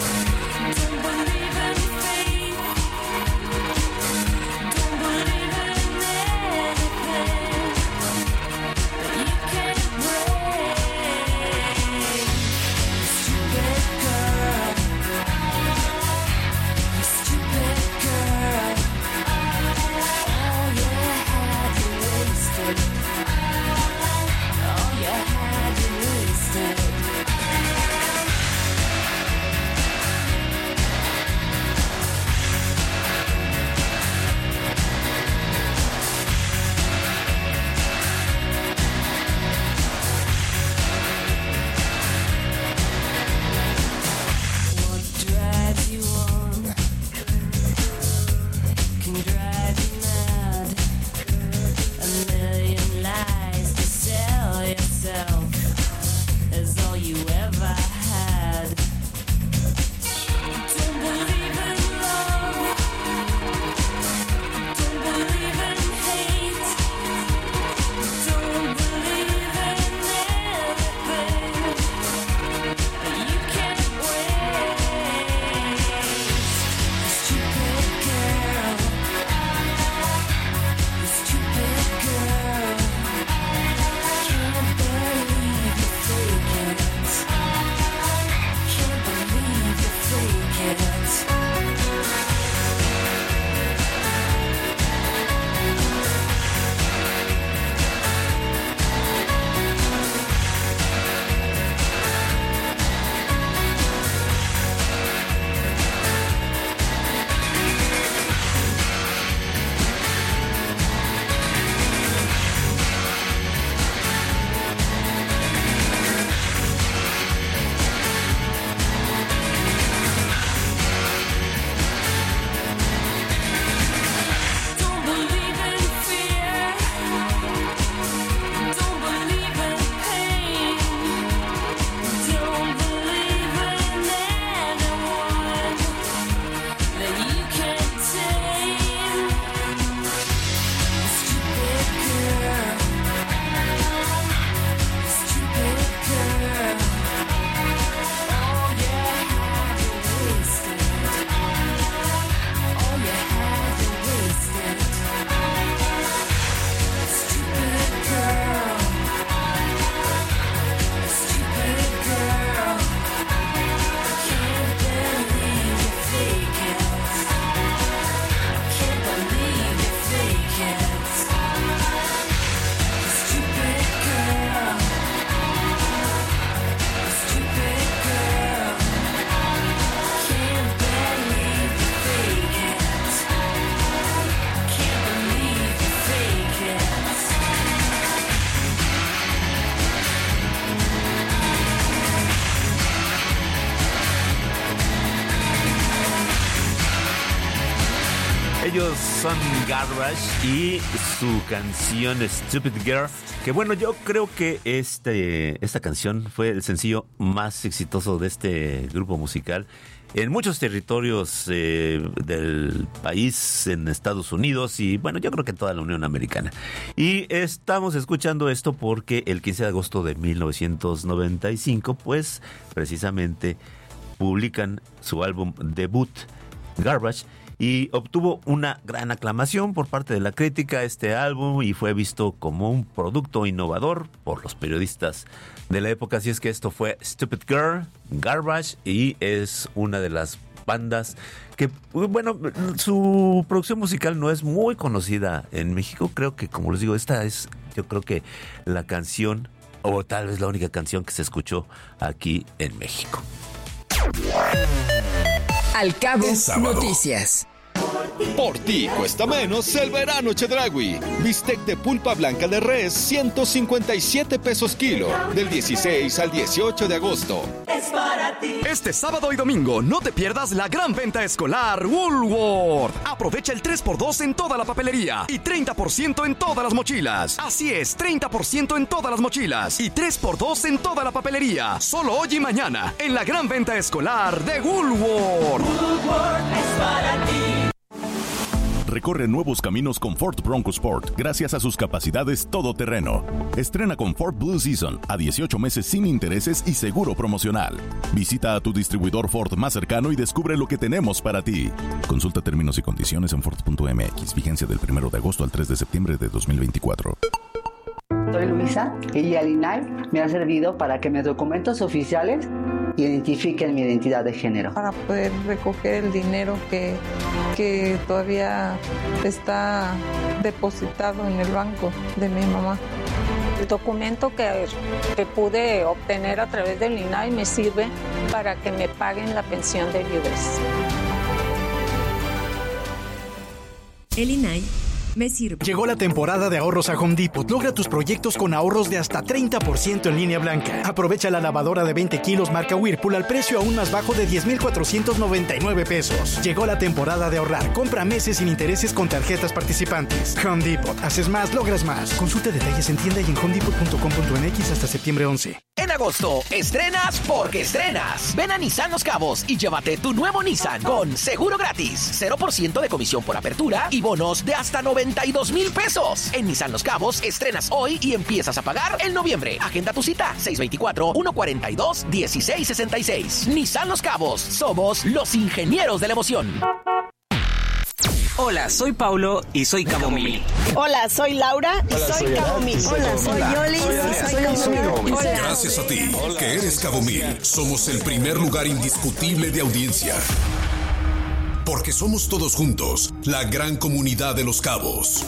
Ellos son Garbage y su canción Stupid Girl, que bueno, yo creo que este, esta canción fue el sencillo más exitoso de este grupo musical en muchos territorios eh, del país, en Estados Unidos y bueno, yo creo que en toda la Unión Americana. Y estamos escuchando esto porque el quince de agosto de mil novecientos noventa y cinco, pues precisamente publican su álbum debut, Garbage, y obtuvo una gran aclamación por parte de la crítica este álbum y fue visto como un producto innovador por los periodistas de la época. Así es que esto fue Stupid Girl, Garbage, y es una de las bandas que, bueno, su producción musical no es muy conocida en México. Creo que, como les digo, esta es, yo creo que la canción, o tal vez la única canción que se escuchó aquí en México. Al Cabo Noticias. Por ti cuesta menos el verano Chedraui. Bistec de pulpa blanca de res, ciento cincuenta y siete pesos kilo. Del dieciséis al dieciocho de agosto. Es para ti. Este sábado y domingo no te pierdas la gran venta escolar Woolworth. Aprovecha el tres por dos en toda la papelería y treinta por ciento en todas las mochilas. Así es, treinta por ciento en todas las mochilas y tres por dos en toda la papelería. Solo hoy y mañana en la gran venta escolar de Woolworth. Woolworth es para ti. Recorre nuevos caminos con Ford Bronco Sport gracias a sus capacidades todoterreno. Estrena con Ford Blue Season a dieciocho meses sin intereses y seguro promocional. Visita a tu distribuidor Ford más cercano y descubre lo que tenemos para ti. Consulta términos y condiciones en Ford punto M X. Vigencia del primero de agosto al tres de septiembre de dos mil veinticuatro. Soy Luisa y el I N A I me ha servido para que mis documentos oficiales identifiquen mi identidad de género. Para poder recoger el dinero que, que todavía está depositado en el banco de mi mamá. El documento que, que pude obtener a través del I N A I me sirve para que me paguen la pensión de viudez. El I N A I me sirve. Llegó la temporada de ahorros a Home Depot. Logra tus proyectos con ahorros de hasta treinta por ciento en línea blanca. Aprovecha la lavadora de veinte kilos marca Whirlpool al precio aún más bajo de diez mil cuatrocientos noventa y nueve pesos. Llegó la temporada de ahorrar. Compra meses sin intereses con tarjetas participantes. Home Depot. Haces más, logras más. Consulta detalles en tienda y en home depot punto com punto m x hasta septiembre once. En agosto, estrenas porque estrenas. Ven a Nissan Los Cabos y llévate tu nuevo Nissan con seguro gratis, cero por ciento de comisión por apertura y bonos de hasta noventa y dos mil pesos. En Nissan Los Cabos, estrenas hoy y empiezas a pagar en noviembre. Agenda tu cita, seis veinticuatro, uno cuarenta y dos, dieciséis sesenta y seis. Nissan Los Cabos, somos los ingenieros de la emoción. Hola, soy Paulo y soy Cabo Mil. Hola, soy Laura y Hola, soy, soy Cabo Mil. Hola, soy Yoli y soy Cabo Mil. Gracias a ti, que eres Cabo Mil, somos el primer lugar indiscutible de audiencia. Porque somos todos juntos, la gran comunidad de Los Cabos.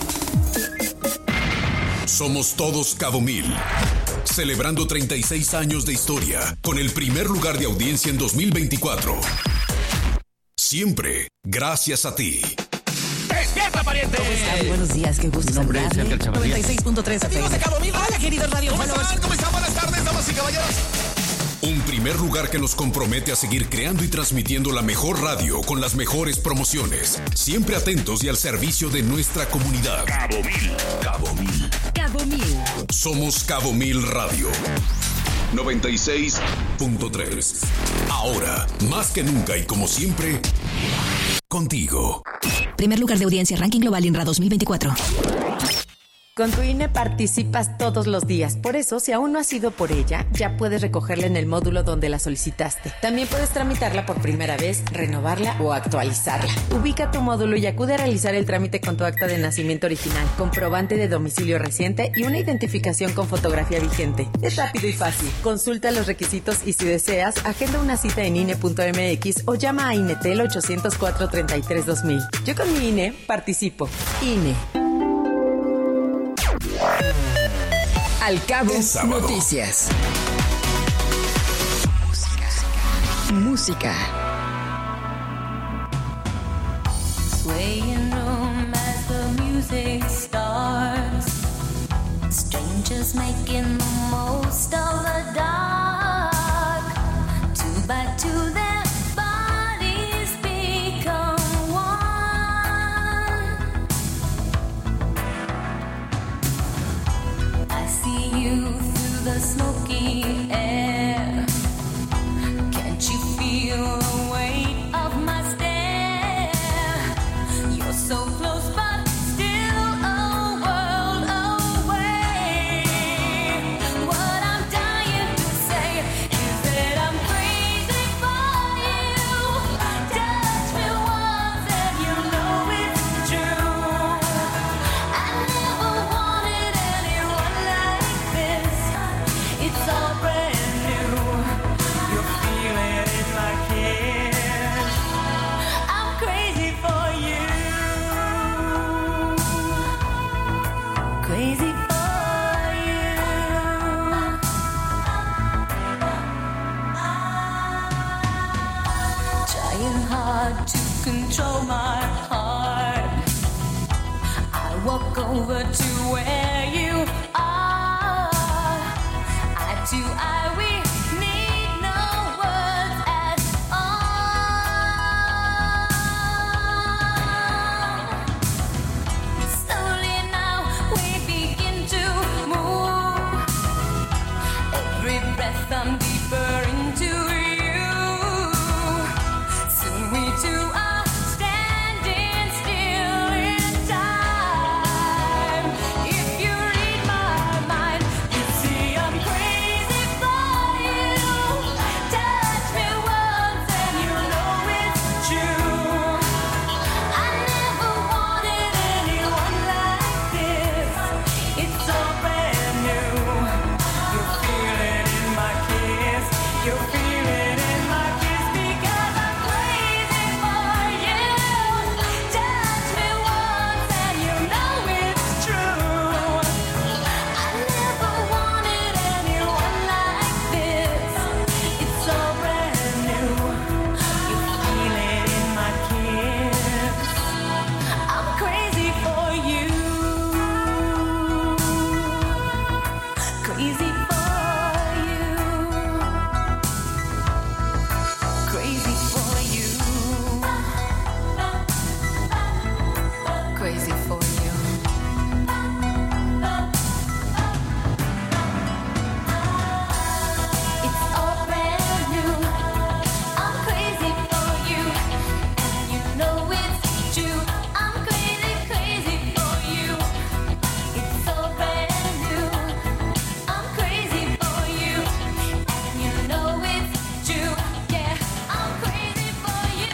Somos todos Cabo Mil. Celebrando treinta y seis años de historia, con el primer lugar de audiencia en dos mil veinticuatro. Siempre, gracias a ti. ¡Despierta, pariente! ¿Cómo están? Buenos días, qué gusto saludarle. noventa y seis punto tres Amigos de Cabo Mil. Hola, queridos Radio. ¿Cómo están? ¿Cómo están? Buenas tardes, damas y caballeros. Un primer lugar que nos compromete a seguir creando y transmitiendo la mejor radio con las mejores promociones. Siempre atentos y al servicio de nuestra comunidad. Cabo Mil. Cabo Mil. Cabo Mil. Somos Cabo Mil Radio. noventa y seis punto tres. Ahora, más que nunca y como siempre, contigo. Primer lugar de audiencia, Ranking Global INRA dos mil veinticuatro. Con tu I N E participas todos los días. Por eso, si aún no has ido por ella, ya puedes recogerla en el módulo donde la solicitaste. También puedes tramitarla por primera vez, renovarla o actualizarla. Ubica tu módulo y acude a realizar el trámite con tu acta de nacimiento original, comprobante de domicilio reciente y una identificación con fotografía vigente. Es rápido y fácil. Consulta los requisitos y si deseas, agenda una cita en I N E punto m x o llama a INETEL ochocientos cuatro, treinta y tres, dos mil. Yo con mi I N E participo. I N E. Al Cabo Noticias. Música. Swaying room as the music starts. Strangers making the most of the dark. Two by two their bodies become one. forward to where you are. Eye to eye, we need no words at all. Slowly now we begin to move. Every breath I'm deeper into you. Soon we two are standing still in time. If you read my mind, you see I'm crazy for you. Touch me once and you know it's true. I never wanted anyone like this. It's so brand new. You feel it in my kiss. You feel it in my kiss because I'm crazy for you. Touch me once and you know it's true. I never wanted anyone like this. It's so brand new. You feel it in my kiss. I'm crazy for you. Crazy for you. Crazy for you. Crazy for you. It's all brand new. I'm crazy for you, and you know it's true. I'm crazy, crazy for you. It's all brand new. I'm crazy for you, and you know it's true. Yeah, I'm crazy for you.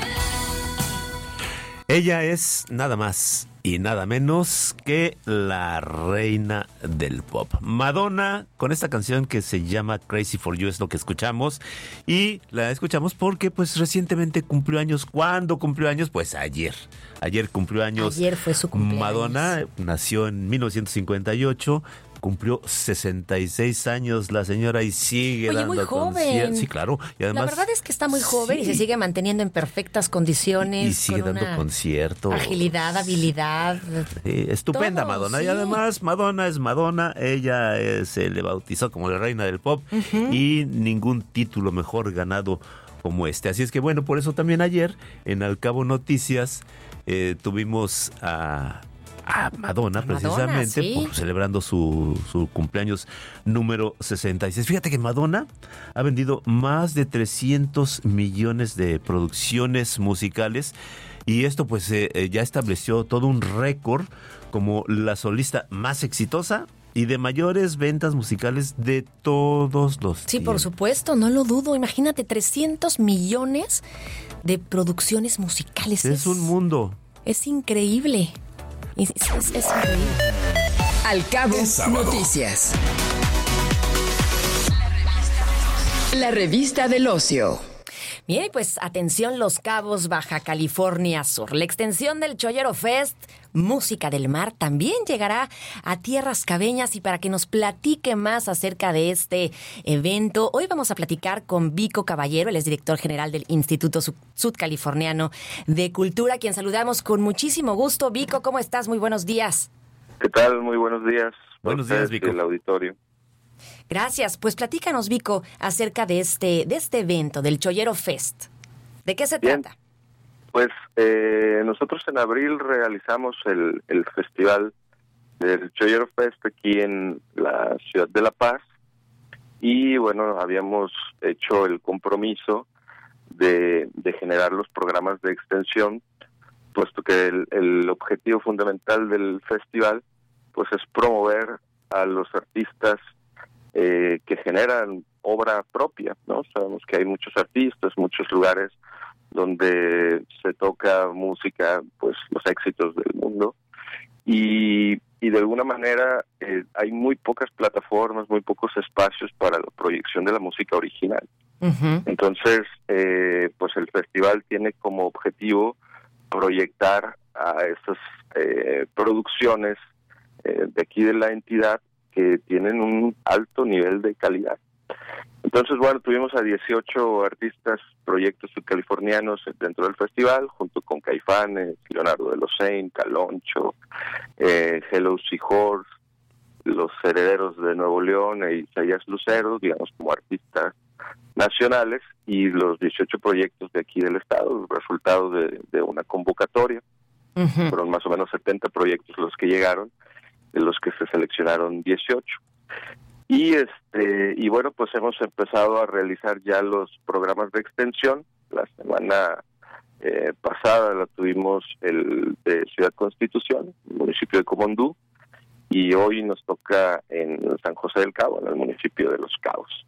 Ella es nada más y nada menos que la reina del pop. Madonna, con esta canción que se llama Crazy for You, es lo que escuchamos. Y la escuchamos porque pues recientemente cumplió años. ¿Cuándo cumplió años? Pues ayer. Ayer cumplió años. Ayer fue su cumpleaños. Madonna nació en mil novecientos cincuenta y ocho. Cumplió sesenta y seis años la señora y sigue Oye, dando muy joven. conciertos. Sí, claro. Y además, La verdad es que está muy joven y sí. se sigue manteniendo en perfectas condiciones. y sigue con dando una conciertos. agilidad, habilidad. Sí, estupenda Todo, Madonna. sí. Y además, Madonna es Madonna. Ella eh, se le bautizó como la reina del pop. Ujú. Y ningún título mejor ganado como este. Así es que bueno, por eso también ayer en Al Cabo Noticias eh, tuvimos a... a Madonna, Madonna, precisamente, sí. por- celebrando su, su cumpleaños número sesenta y seis. Fíjate que Madonna ha vendido más de trescientos millones de producciones musicales y esto pues eh, eh, ya estableció todo un récord como la solista más exitosa y de mayores ventas musicales de todos los Sí, por supuesto, no lo dudo. Imagínate, trescientos millones de producciones musicales. Es un mundo. Es increíble. Es, es- es increíble. Al Cabo Es sábado. Noticias. La revista del ocio. Bien, y pues atención Los Cabos, Baja California Sur. La extensión del Chollero Fest, Música del Mar, también llegará a tierras cabeñas y para que nos platique más acerca de este evento, hoy vamos a platicar con Vico Caballero, él es director general del Instituto Sud- Sudcaliforniano de Cultura, quien saludamos con muchísimo gusto. Vico, ¿cómo estás? Muy buenos días. ¿Qué tal? Muy buenos días. Buenos días, Vico. El auditorio. Gracias. Pues platícanos, Vico, acerca de este, de este evento, del Chollero Fest. ¿De qué se Bien. trata? Pues eh, nosotros en abril realizamos el, el festival del Chollero Fest aquí en la ciudad de La Paz y bueno, habíamos hecho el compromiso de, de generar los programas de extensión, puesto que el, el objetivo fundamental del festival pues es promover a los artistas eh, que generan obra propia, ¿no? Sabemos que hay muchos artistas, muchos lugares donde se toca música, pues los éxitos del mundo, y, y de alguna manera eh, hay muy pocas plataformas, muy pocos espacios para la proyección de la música original. Entonces, eh, pues el festival tiene como objetivo proyectar a estas eh, producciones eh, de aquí de la entidad que tienen un alto nivel de calidad. Entonces, bueno, tuvimos a dieciocho artistas, proyectos californianos dentro del festival, junto con Caifanes, Leonardo de Lossein, Caloncho, eh, Hello Seahorse, Los Herederos de Nuevo León e Isaías Lucero, digamos, como artistas nacionales, y los dieciocho proyectos de aquí del estado, resultado de, de una convocatoria. Uh-huh. Fueron más o menos setenta proyectos los que llegaron, de los que se seleccionaron dieciocho. Y este y bueno, pues hemos empezado a realizar ya los programas de extensión. La semana eh, pasada la tuvimos el de Ciudad Constitución, el municipio de Comondú, y hoy nos toca en San José del Cabo, en el municipio de Los Cabos.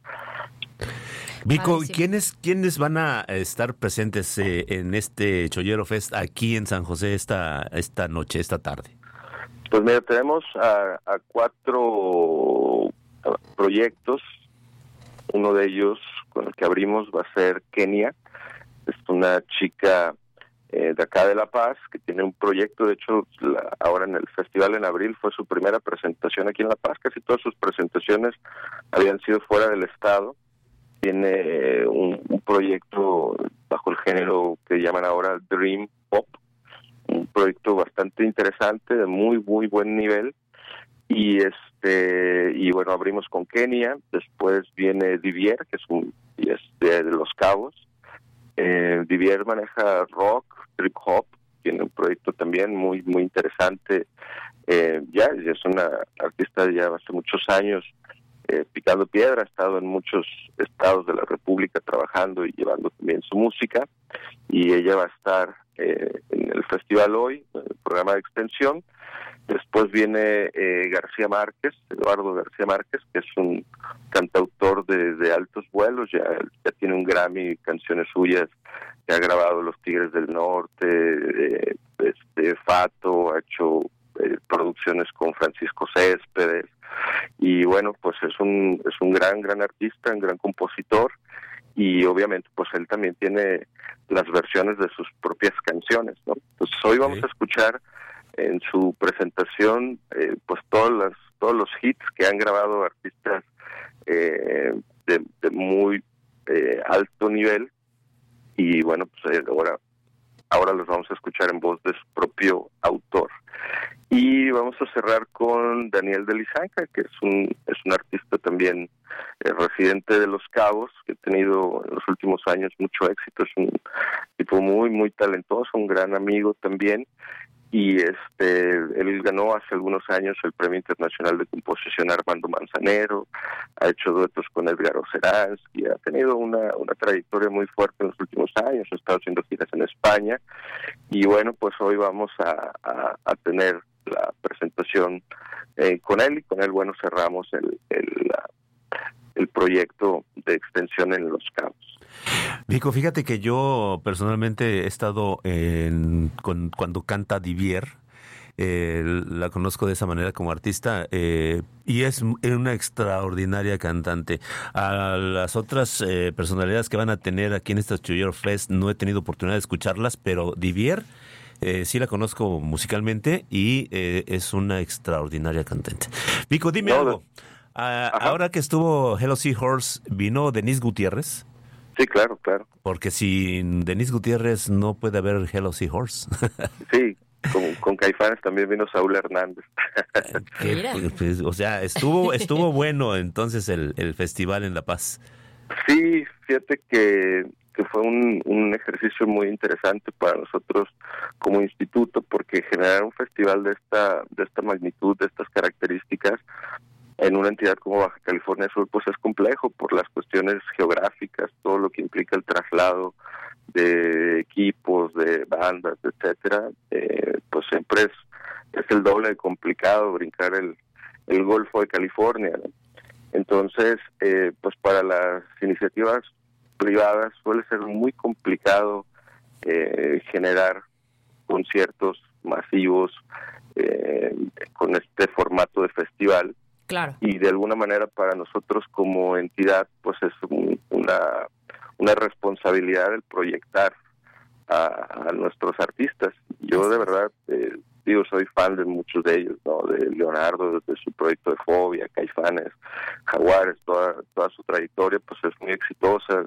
Vico, ¿quiénes, ¿quiénes van a estar presentes eh, en este Chollero Fest aquí en San José esta, esta noche, esta tarde? Pues mira, tenemos a, a cuatro proyectos. Uno de ellos con el que abrimos va a ser Kenia. Es una chica eh, de acá de La Paz que tiene un proyecto. De hecho, la, ahora en el festival en abril fue su primera presentación aquí en La Paz. Casi todas sus presentaciones habían sido fuera del estado. Tiene eh, un, un proyecto bajo el género que llaman ahora Dream Pop. Un proyecto bastante interesante, de muy, muy buen nivel. Y este y bueno, abrimos con Kenia, después viene Divier, que es un y es de, de Los Cabos. Eh, Divier maneja rock, trip hop, tiene un proyecto también muy muy interesante. Eh, ya es una artista ya hace muchos años eh, picando piedra, ha estado en muchos estados de la República trabajando y llevando también su música, y ella va a estar eh, en el festival hoy, en el programa de extensión. Después viene eh, García Márquez, Eduardo García Márquez, que es un cantautor de, de altos vuelos, ya, ya tiene un Grammy, canciones suyas, que ha grabado Los Tigres del Norte, eh, este Fato, ha hecho eh, producciones con Francisco Céspedes, y bueno, pues es un es un gran, gran artista, un gran compositor, y obviamente pues él también tiene las versiones de sus propias canciones, ¿no? Entonces hoy vamos a escuchar en su presentación eh, pues todos los todos los hits que han grabado artistas eh, de, de muy eh, alto nivel, y bueno, pues eh, ahora ahora los vamos a escuchar en voz de su propio autor. Y vamos a cerrar con Daniel de Lisanca, que es un es un artista también eh, residente de Los Cabos, que ha tenido en los últimos años mucho éxito. Es un tipo muy muy talentoso, un gran amigo también. Y este él ganó hace algunos años el Premio Internacional de Composición Armando Manzanero, ha hecho duetos con Edgar Oceransky, ha tenido una, una trayectoria muy fuerte en los últimos años, ha estado haciendo giras en España, y bueno, pues hoy vamos a, a, a tener la presentación eh, con él, y con él, bueno, cerramos el, el, la, el proyecto de extensión en Los Cabos. Vico, fíjate que yo personalmente he estado en, con, cuando canta Divier, eh, la conozco de esa manera como artista, eh, y es una extraordinaria cantante. A las otras eh, personalidades que van a tener aquí en esta Chollero Fest no he tenido oportunidad de escucharlas, pero Divier eh, sí la conozco musicalmente y eh, es una extraordinaria cantante. Vico, dime no, algo. Ah, ahora que estuvo Hello Seahorse, ¿vino Denise Gutiérrez? Sí, claro, claro. Porque sin Denise Gutiérrez no puede haber Hello Seahorse. Sí, con, con Caifanes también vino Saúl Hernández. Que, pues, o sea, estuvo estuvo bueno entonces el, el festival en La Paz. Sí, fíjate que, que fue un, un ejercicio muy interesante para nosotros como instituto, porque generar un festival de esta de esta magnitud, de estas características, en una entidad como Baja California Sur, pues es complejo por las cuestiones geográficas, todo lo que implica el traslado de equipos, de bandas, etcétera. Eh, pues siempre es, es el doble de complicado brincar el, el Golfo de California, ¿no? Entonces, eh, pues para las iniciativas privadas suele ser muy complicado eh, generar conciertos masivos eh, con este formato de festival. Claro. Y de alguna manera para nosotros como entidad pues es un, una una responsabilidad el proyectar a, a nuestros artistas. Yo de verdad eh, digo, soy fan de muchos de ellos, ¿no? De Leonardo, de su proyecto de Fobia, Caifanes, Jaguares, toda, toda su trayectoria pues es muy exitosa.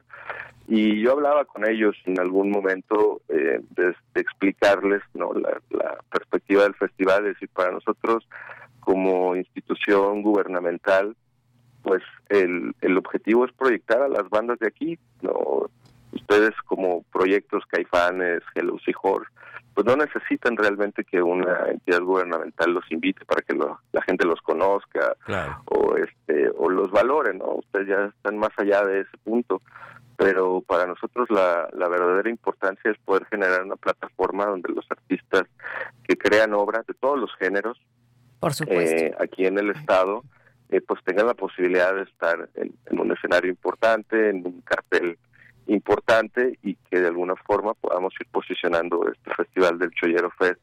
Y yo hablaba con ellos en algún momento eh, de, de explicarles, ¿no? la, la perspectiva del festival, es decir, para nosotros como institución gubernamental, pues el, el objetivo es proyectar a las bandas de aquí, ¿no? Ustedes como proyectos Caifanes, Hello Seahorse, pues no necesitan realmente que una entidad gubernamental los invite para que lo, la gente los conozca, claro, o este o los valore, ¿no? Ustedes ya están más allá de ese punto, pero para nosotros la, la verdadera importancia es poder generar una plataforma donde los artistas que crean obras de todos los géneros, por supuesto, eh, aquí en el estado, eh, pues tengan la posibilidad de estar en, en un escenario importante, en un cartel importante, y que de alguna forma podamos ir posicionando este Festival del Chollero Fest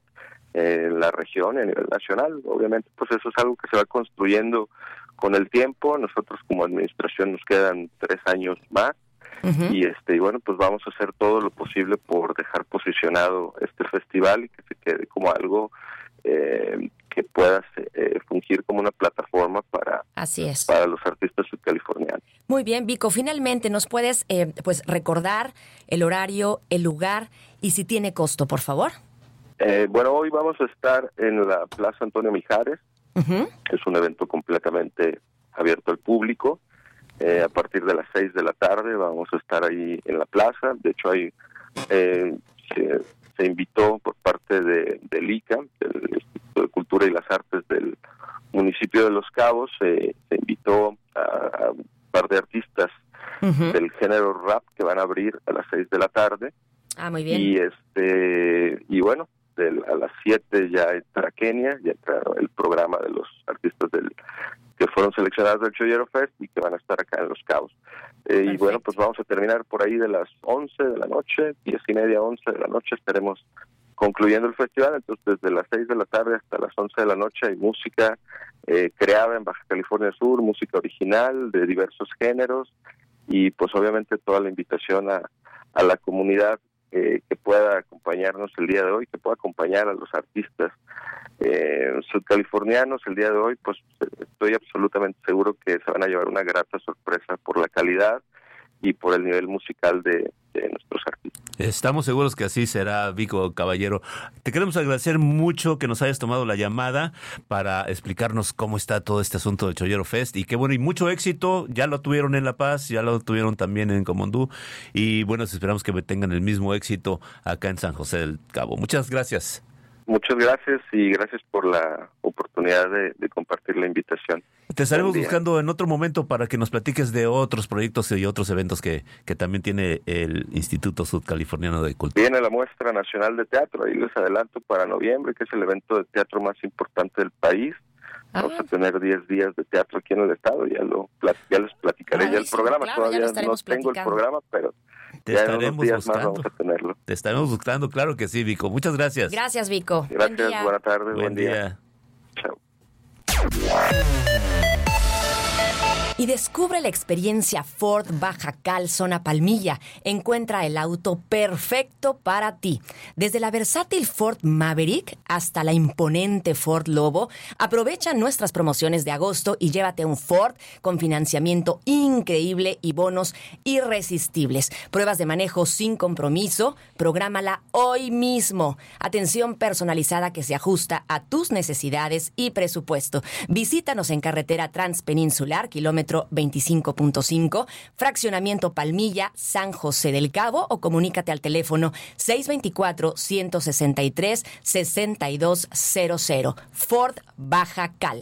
en la región y a nivel nacional. Obviamente, pues eso es algo que se va construyendo con el tiempo. Nosotros como administración nos quedan tres años más, uh-huh. y este y bueno, pues vamos a hacer todo lo posible por dejar posicionado este festival y que se quede como algo eh, que pueda eh, fungir como una plataforma para, Así es. para los artistas subcalifornianos. Muy bien, Vico, finalmente nos puedes eh, pues recordar el horario, el lugar y si tiene costo, por favor. Eh, bueno, hoy vamos a estar en la Plaza Antonio Mijares. Uh-huh. Es un evento completamente abierto al público. Eh, a partir de las seis de la tarde vamos a estar ahí en la plaza. De hecho, hay eh, se, se invitó por parte de, del I C A, del Instituto de Cultura y las Artes del municipio de Los Cabos, eh, se invitó a, a un par de artistas uh-huh. del género rap que van a abrir a las seis de la tarde. Ah, muy bien. Y este y bueno, del, a las siete ya entra Kenia, ya entra el programa de los artistas del que fueron seleccionados del Chollero Fest y que van a estar acá en Los Cabos. Eh, y bueno, pues vamos a terminar por ahí de las once de la noche, diez y media, once de la noche, estaremos concluyendo el festival. Entonces, desde las seis de la tarde hasta las once de la noche hay música eh, creada en Baja California Sur, música original de diversos géneros, y pues obviamente toda la invitación a, a la comunidad eh, que pueda acompañarnos el día de hoy, que pueda acompañar a los artistas eh, subcalifornianos el día de hoy. Pues estoy absolutamente seguro que se van a llevar una grata sorpresa por la calidad y por el nivel musical de, de nuestros artistas. Estamos seguros que así será, Vico Caballero. Te queremos agradecer mucho que nos hayas tomado la llamada para explicarnos cómo está todo este asunto del Chollero Fest, y qué bueno, y mucho éxito. Ya lo tuvieron en La Paz, ya lo tuvieron también en Comondú, y bueno, esperamos que tengan el mismo éxito acá en San José del Cabo. Muchas gracias. Muchas gracias, y gracias por la oportunidad de, de compartir la invitación. Te estaremos buscando en otro momento para que nos platiques de otros proyectos y otros eventos que, que también tiene el Instituto Sudcaliforniano de Cultura. Viene la Muestra Nacional de Teatro, ahí les adelanto, para noviembre, que es el evento de teatro más importante del país. Ah. Vamos a tener diez días de teatro aquí en el estado, ya lo ya les platicaré. Ay, ya el sí, programa, claro, todavía no tengo platicando. el programa, pero te ya estaremos en unos días buscando. más vamos a tenerlo. Te estaremos buscando, claro que sí, Vico. Muchas gracias. Gracias, Vico. Gracias, buen buena tarde, buen, buen día. día. Chao. Y descubre la experiencia Ford Baja Cal Zona Palmilla. Encuentra el auto perfecto para ti. Desde la versátil Ford Maverick hasta la imponente Ford Lobo, aprovecha nuestras promociones de agosto y llévate un Ford con financiamiento increíble y bonos irresistibles. Pruebas de manejo sin compromiso, prográmala hoy mismo. Atención personalizada que se ajusta a tus necesidades y presupuesto. Visítanos en carretera Transpeninsular, kilómetro veinticinco punto cinco, Fraccionamiento Palmilla, San José del Cabo, o comunícate al teléfono seis dos cuatro, uno seis tres, seis dos cero cero. Ford Baja Cal.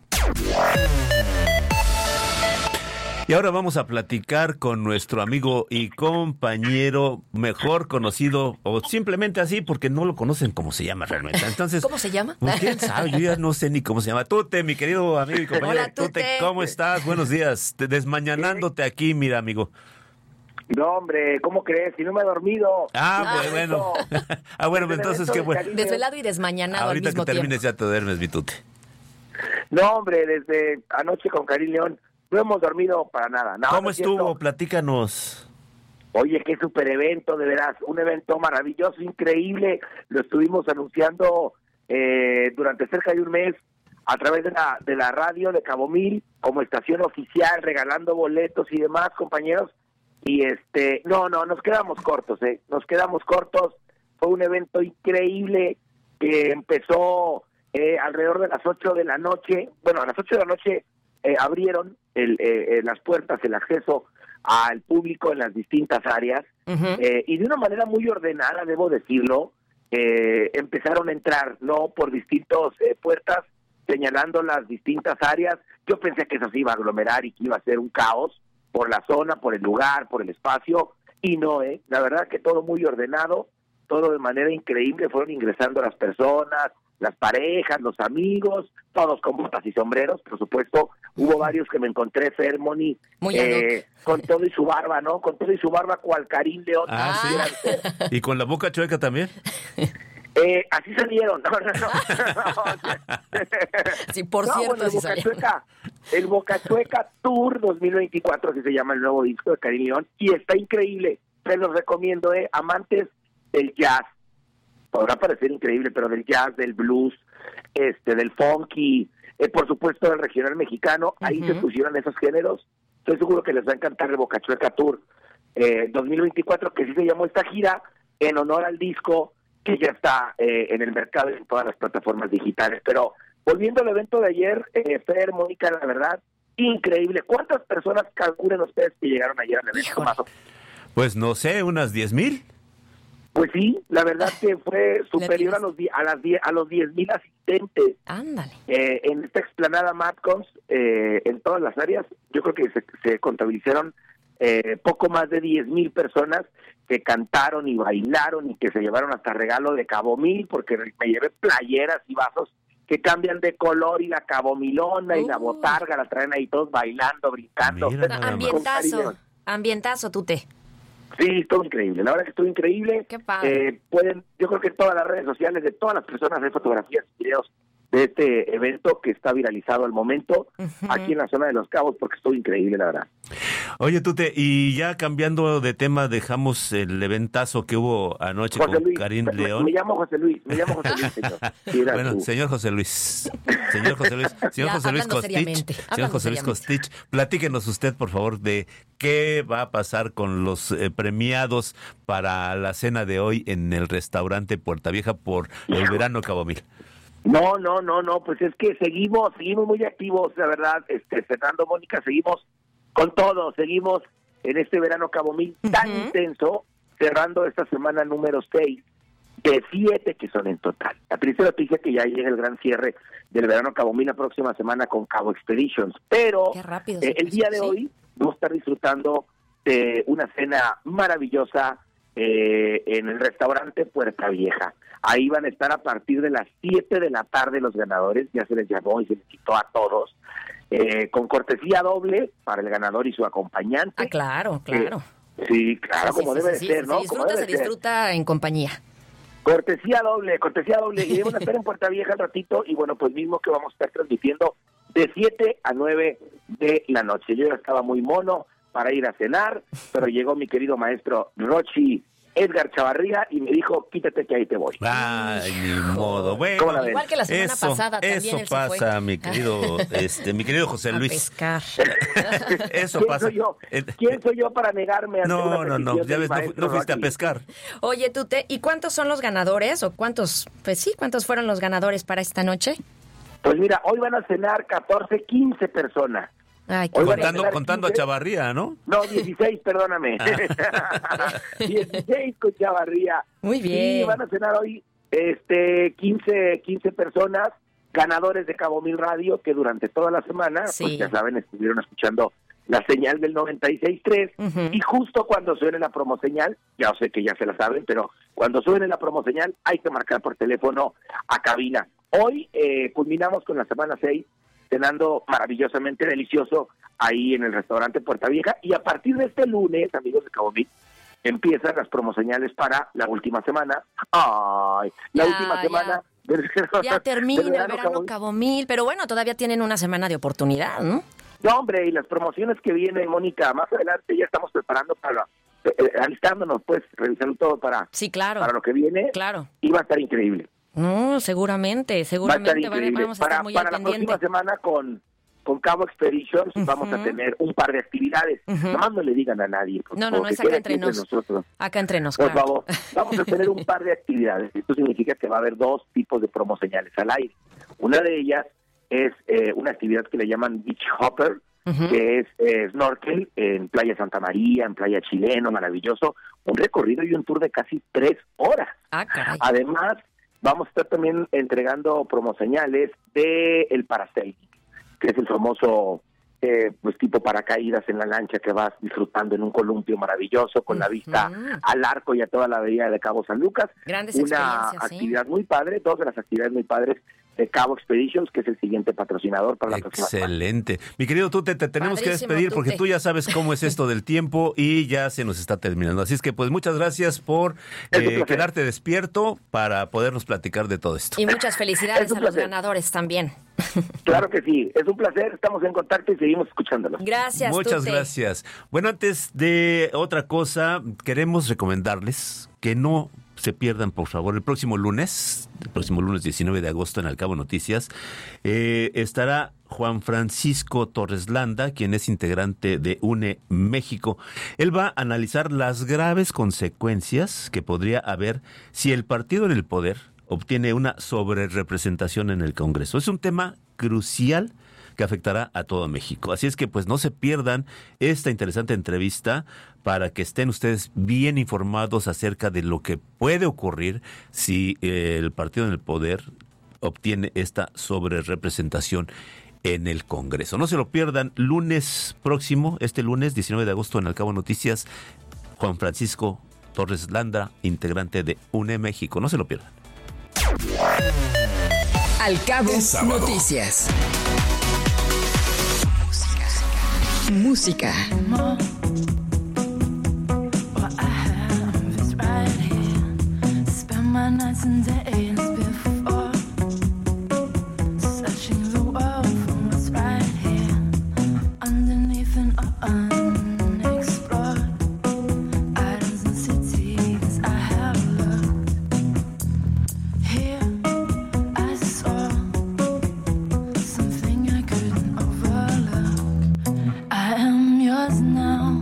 Y ahora vamos a platicar con nuestro amigo y compañero, mejor conocido, o simplemente así, porque no lo conocen cómo se llama realmente. Entonces, ¿cómo se llama? Pues, ¿quién sabe? Yo ya no sé ni cómo se llama. Tute, mi querido amigo y compañero. Hola, Tute. Tute, ¿cómo estás? Buenos días. Te desmañanándote aquí, mira, amigo. No, hombre, ¿cómo crees? Si no me he dormido. Ah, ah pues bueno. ah, bueno, pues entonces qué bueno. Desvelado y desmañanado Ahorita al mismo que termines tiempo. ya te duermes, mi Tute. No, hombre, desde anoche con Karim León no hemos dormido para nada. No, ¿Cómo no estuvo? Cierto. Platícanos. Oye, qué super evento, de veras, un evento maravilloso, increíble. Lo estuvimos anunciando eh, durante cerca de un mes a través de la, de la radio de Cabo Mil como estación oficial, regalando boletos y demás, compañeros. Y este, no, no, nos quedamos cortos, ¿eh? Nos quedamos cortos. Fue un evento increíble que empezó eh, alrededor de las ocho de la noche. Bueno, a las ocho de la noche eh, abrieron el, eh, las puertas, el acceso al público en las distintas áreas. Uh-huh. eh, y de una manera muy ordenada, debo decirlo, eh, empezaron a entrar, ¿no? Por distintas eh, puertas, señalando las distintas áreas. Yo pensé que eso se iba a aglomerar y que iba a ser un caos por la zona, por el lugar, por el espacio, y no, ¿eh? La verdad que todo muy ordenado, todo de manera increíble, fueron ingresando las personas, las parejas, los amigos, todos con botas y sombreros, por supuesto. Hubo varios que me encontré, Fermoni, eh, con todo y su barba, ¿no? Con todo y su barba, cual Karim León. Ah, sí. ¿Y con la boca chueca también? Eh, así salieron, no, no, no. Sí, por no, cierto, bueno, el, así Boca salieron. Chueca, el Boca Chueca Tour dos mil veinticuatro, así se llama el nuevo disco de Karim León, y está increíble, se los recomiendo, eh, amantes del jazz, podrá parecer increíble, pero del jazz, del blues, este, del funky, eh, por supuesto del regional mexicano, ahí uh-huh. se pusieron esos géneros. Estoy seguro que les va a encantar el Boca Chueca Tour eh, dos mil veinticuatro, que sí se llamó esta gira en honor al disco que ya está eh, en el mercado y en todas las plataformas digitales. Pero volviendo al evento de ayer, eh, Fer, Mónica, la verdad, increíble. ¿Cuántas personas calculan ustedes que llegaron ayer al evento? Más o menos? Pues no sé, unas diez mil. Pues sí, la verdad que fue superior a los a las diez, a los diez mil asistentes. Ándale. Eh, en esta explanada Matcons, eh, en todas las áreas, yo creo que se, se contabilizaron eh, poco más de diez mil personas que cantaron y bailaron y que se llevaron hasta regalo de Cabo Mil, porque me llevé playeras y vasos que cambian de color, y la cabomilona uh. y la botarga la traen ahí todos bailando, brincando. Mira, ambientazo, ambientazo, Tute. Sí, estuvo increíble, la verdad que estuvo increíble. Qué padre. Eh, pueden, yo creo que en todas las redes sociales de todas las personas hay fotografías y videos de este evento que está viralizado al momento, uh-huh. aquí en la zona de Los Cabos, porque estuvo increíble, la verdad. Oye, Tute, y ya cambiando de tema, dejamos el eventazo que hubo anoche José con Luis, Karim me, León. Me llamo José Luis, me llamo José Luis, señor. Sí, bueno, tú. señor José Luis, señor José Luis, señor ya, José Luis Costich, señor José Luis Costich, platíquenos usted, por favor, de qué va a pasar con los eh, premiados para la cena de hoy en el restaurante Puerta Vieja por el verano Cabo Mil. No, no, no, no, pues es que seguimos, seguimos muy activos, la verdad, este, Fernando, Mónica, seguimos con todo, seguimos en este verano Cabo Mil tan uh-huh. intenso, cerrando esta semana número seis de siete que son en total. La triste noticia es que ya llega el gran cierre del verano Cabo Mil la próxima semana con Cabo Expeditions, pero eh, el día de hoy vamos a estar disfrutando de una cena maravillosa eh, en el restaurante Puerta Vieja. Ahí van a estar a partir de las siete de la tarde los ganadores, ya se les llamó y se les quitó a todos, eh, con cortesía doble para el ganador y su acompañante. Ah, claro, claro. Eh, sí, claro, sí, como sí, debe sí, de ser, sí, ¿no? Se disfruta, se disfruta ser. En compañía. Cortesía doble, cortesía doble, y van a estar en Puerta Vieja al ratito, y bueno, pues mismo que vamos a estar transmitiendo de siete a nueve de la noche. Yo ya estaba muy mono para ir a cenar, pero llegó mi querido maestro Rochi Edgar Chavarría y me dijo, quítate que ahí te voy. Ay, ni modo. Bueno, igual que la semana eso, pasada también eso él se pasa, fue. mi querido, este, mi querido José Luis. A pescar. Eso ¿Quién pasa. Soy yo? ¿Quién soy yo para negarme a No, no, no, ya ves, no, no fuiste Rochi? a pescar. Oye, Tute, ¿y cuántos son los ganadores? ¿O cuántos, pues sí, cuántos fueron los ganadores para esta noche? Pues mira, hoy van a cenar catorce, quince personas. Ay, contando a, contando a Chavarría, ¿no? No, dieciséis, perdóname. dieciséis con Chavarría. Muy bien. Sí, van a cenar hoy este quince, quince personas, ganadores de Cabo Mil Radio, que durante toda la semana, sí. pues ya saben, estuvieron escuchando la señal del noventa y seis punto tres, uh-huh. y justo cuando suene la promoseñal, ya sé que ya se la saben, pero cuando suene la promoseñal hay que marcar por teléfono a cabina. Hoy eh, culminamos con la semana seis, cenando maravillosamente delicioso ahí en el restaurante Puerta Vieja, y a partir de este lunes, amigos de Cabo Mil, empiezan las promoseñales para la última semana. Ay, la ya, última ya. semana. Ya termina el verano Cabo, Cabo Mil, pero bueno, todavía tienen una semana de oportunidad, ¿no? No, hombre, y las promociones que vienen, Mónica, más adelante ya estamos preparando para, eh, alistándonos, pues, revisando todo para, sí, claro. para lo que viene. Claro. Y va a estar increíble. No, seguramente, seguramente Va a estar increíble. vamos a estar para muy para al la pendiente. próxima semana con, con Cabo Expeditions Uh-huh. vamos a tener un par de actividades. Uh-huh. Nomás no le digan a nadie. Por No, no, favor, no, que es acá quede entre aquí nos. nosotros. Acá entre nos, Por claro. favor, vamos a tener un par de actividades. Esto significa que va a haber dos tipos de promo señales al aire. Una de ellas es eh, una actividad que le llaman Beach Hopper, Uh-huh. que es eh, snorkel en Playa Santa María, en Playa Chileno, maravilloso. Un recorrido y un tour de casi tres horas. Ah, caray. Además, vamos a estar también entregando promoseñales de el parasailing, que es el famoso eh, pues tipo paracaídas en la lancha que vas disfrutando en un columpio maravilloso con la vista Uh-huh. al arco y a toda la bahía de Cabo San Lucas. Grandes Una experiencias, sí. actividad muy padre, dos de las actividades muy padres de Cabo Expeditions, que es el siguiente patrocinador para la próxima semana. Excelente. Mi querido Tute, te tenemos Padrísimo, que despedir Tute. porque tú ya sabes cómo es esto del tiempo y ya se nos está terminando. Así es que pues muchas gracias por Es un eh, placer. quedarte despierto para podernos platicar de todo esto. Y muchas felicidades Es un a los placer. ganadores también. Claro que sí, es un placer, estamos en contacto y seguimos escuchándolos. Gracias, Muchas Tute. gracias. Bueno, antes de otra cosa, queremos recomendarles que no se pierdan, por favor, el próximo lunes, el próximo lunes diecinueve de agosto en Al Cabo Noticias, eh, estará Juan Francisco Torres Landa, quien es integrante de UNE México. Él va a analizar las graves consecuencias que podría haber si el partido en el poder obtiene una sobrerepresentación en el Congreso. Es un tema crucial que afectará a todo México. Así es que pues no se pierdan esta interesante entrevista para que estén ustedes bien informados acerca de lo que puede ocurrir si eh, el partido en el poder obtiene esta sobrerepresentación en el Congreso. No se lo pierdan, lunes próximo, este lunes diecinueve de agosto en Al Cabo Noticias, Juan Francisco Torres Landa, integrante de UNE México. No se lo pierdan. Al Cabo Es sábado. Noticias. Música. What I have is right here. Spend my nights and days before searching the world for what's right here underneath and unexplored islands and cities. I have looked here. I saw something I couldn't overlook. I am yours now.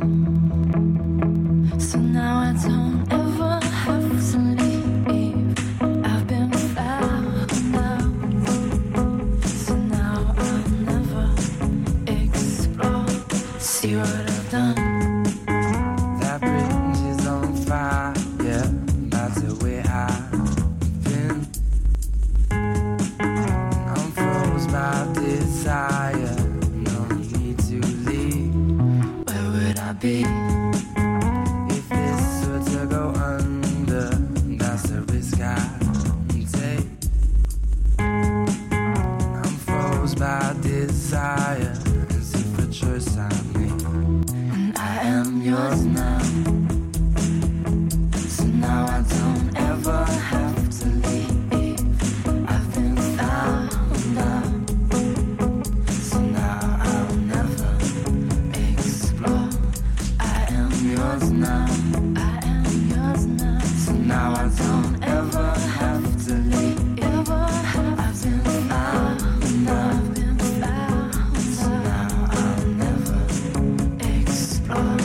So now I don't ever have to leave. I've been found out. So now I'll never explore. See what I've done. That bridge is on fire, yeah, that's the way I've been. I'm froze by desire, no need to leave. Where would I be? If this were to go under, that's the risk I take. I'm froze by desire, it's a choice I make. And I am yours now. So now I don't ever have to leave. I've been found out. So now I'll never explore. I am yours now. I am yours now. So now I don't ever have to leave. I've been found out. I've been found. So now I'll never explore.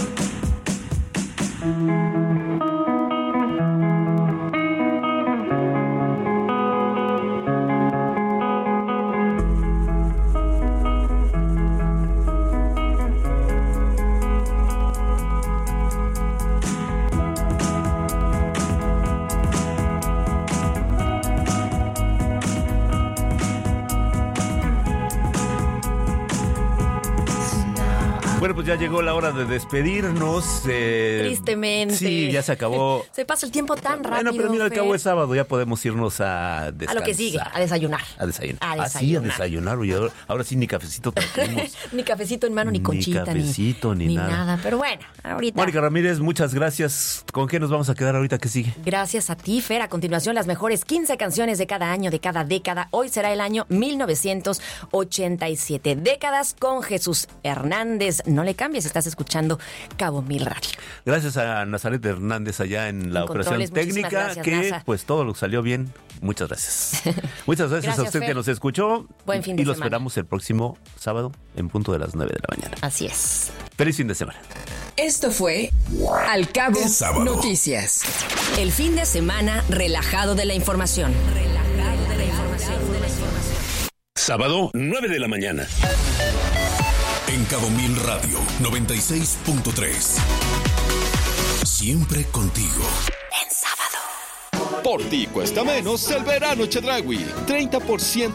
Bueno, pues ya llegó la hora de despedirnos. eh, Tristemente. Sí, ya se acabó. Se pasa el tiempo tan rápido. Bueno, pero mira, al Fer. cabo es sábado, ya podemos irnos a descansar. A lo que sigue, a desayunar. A desayunar. A Ah, sí, a desayunar. desayunar. Oye, ahora, ahora sí ni cafecito trajimos. Ni cafecito en mano, ni Ni conchita, cafecito, ni nada. Pero bueno, ahorita. Mónica Ramírez, muchas gracias. ¿Con qué nos vamos a quedar ahorita que sigue? Gracias a ti, Fer. A continuación, las mejores quince canciones de cada año, de cada década. Hoy será el año mil novecientos ochenta y siete. Décadas con Jesús Hernández no le cambies, estás escuchando Cabo Mil Radio. Gracias a Nazaret Hernández allá en la En operación controles, muchísimas técnica, gracias, que NASA. pues todo lo salió bien. Muchas gracias. Muchas gracias, Gracias, a usted Fer. que nos escuchó. Buen fin de y lo semana. esperamos el próximo sábado en punto de las nueve de la mañana. Así es. Feliz fin de semana. Esto fue Al Cabo Es sábado. Noticias. El fin de semana relajado de la información. Relajado de la información. Sábado, nueve de la mañana. En Cabo Mil Radio, noventa y seis punto tres. Siempre contigo. Por ti cuesta menos el verano Chedraui. treinta por ciento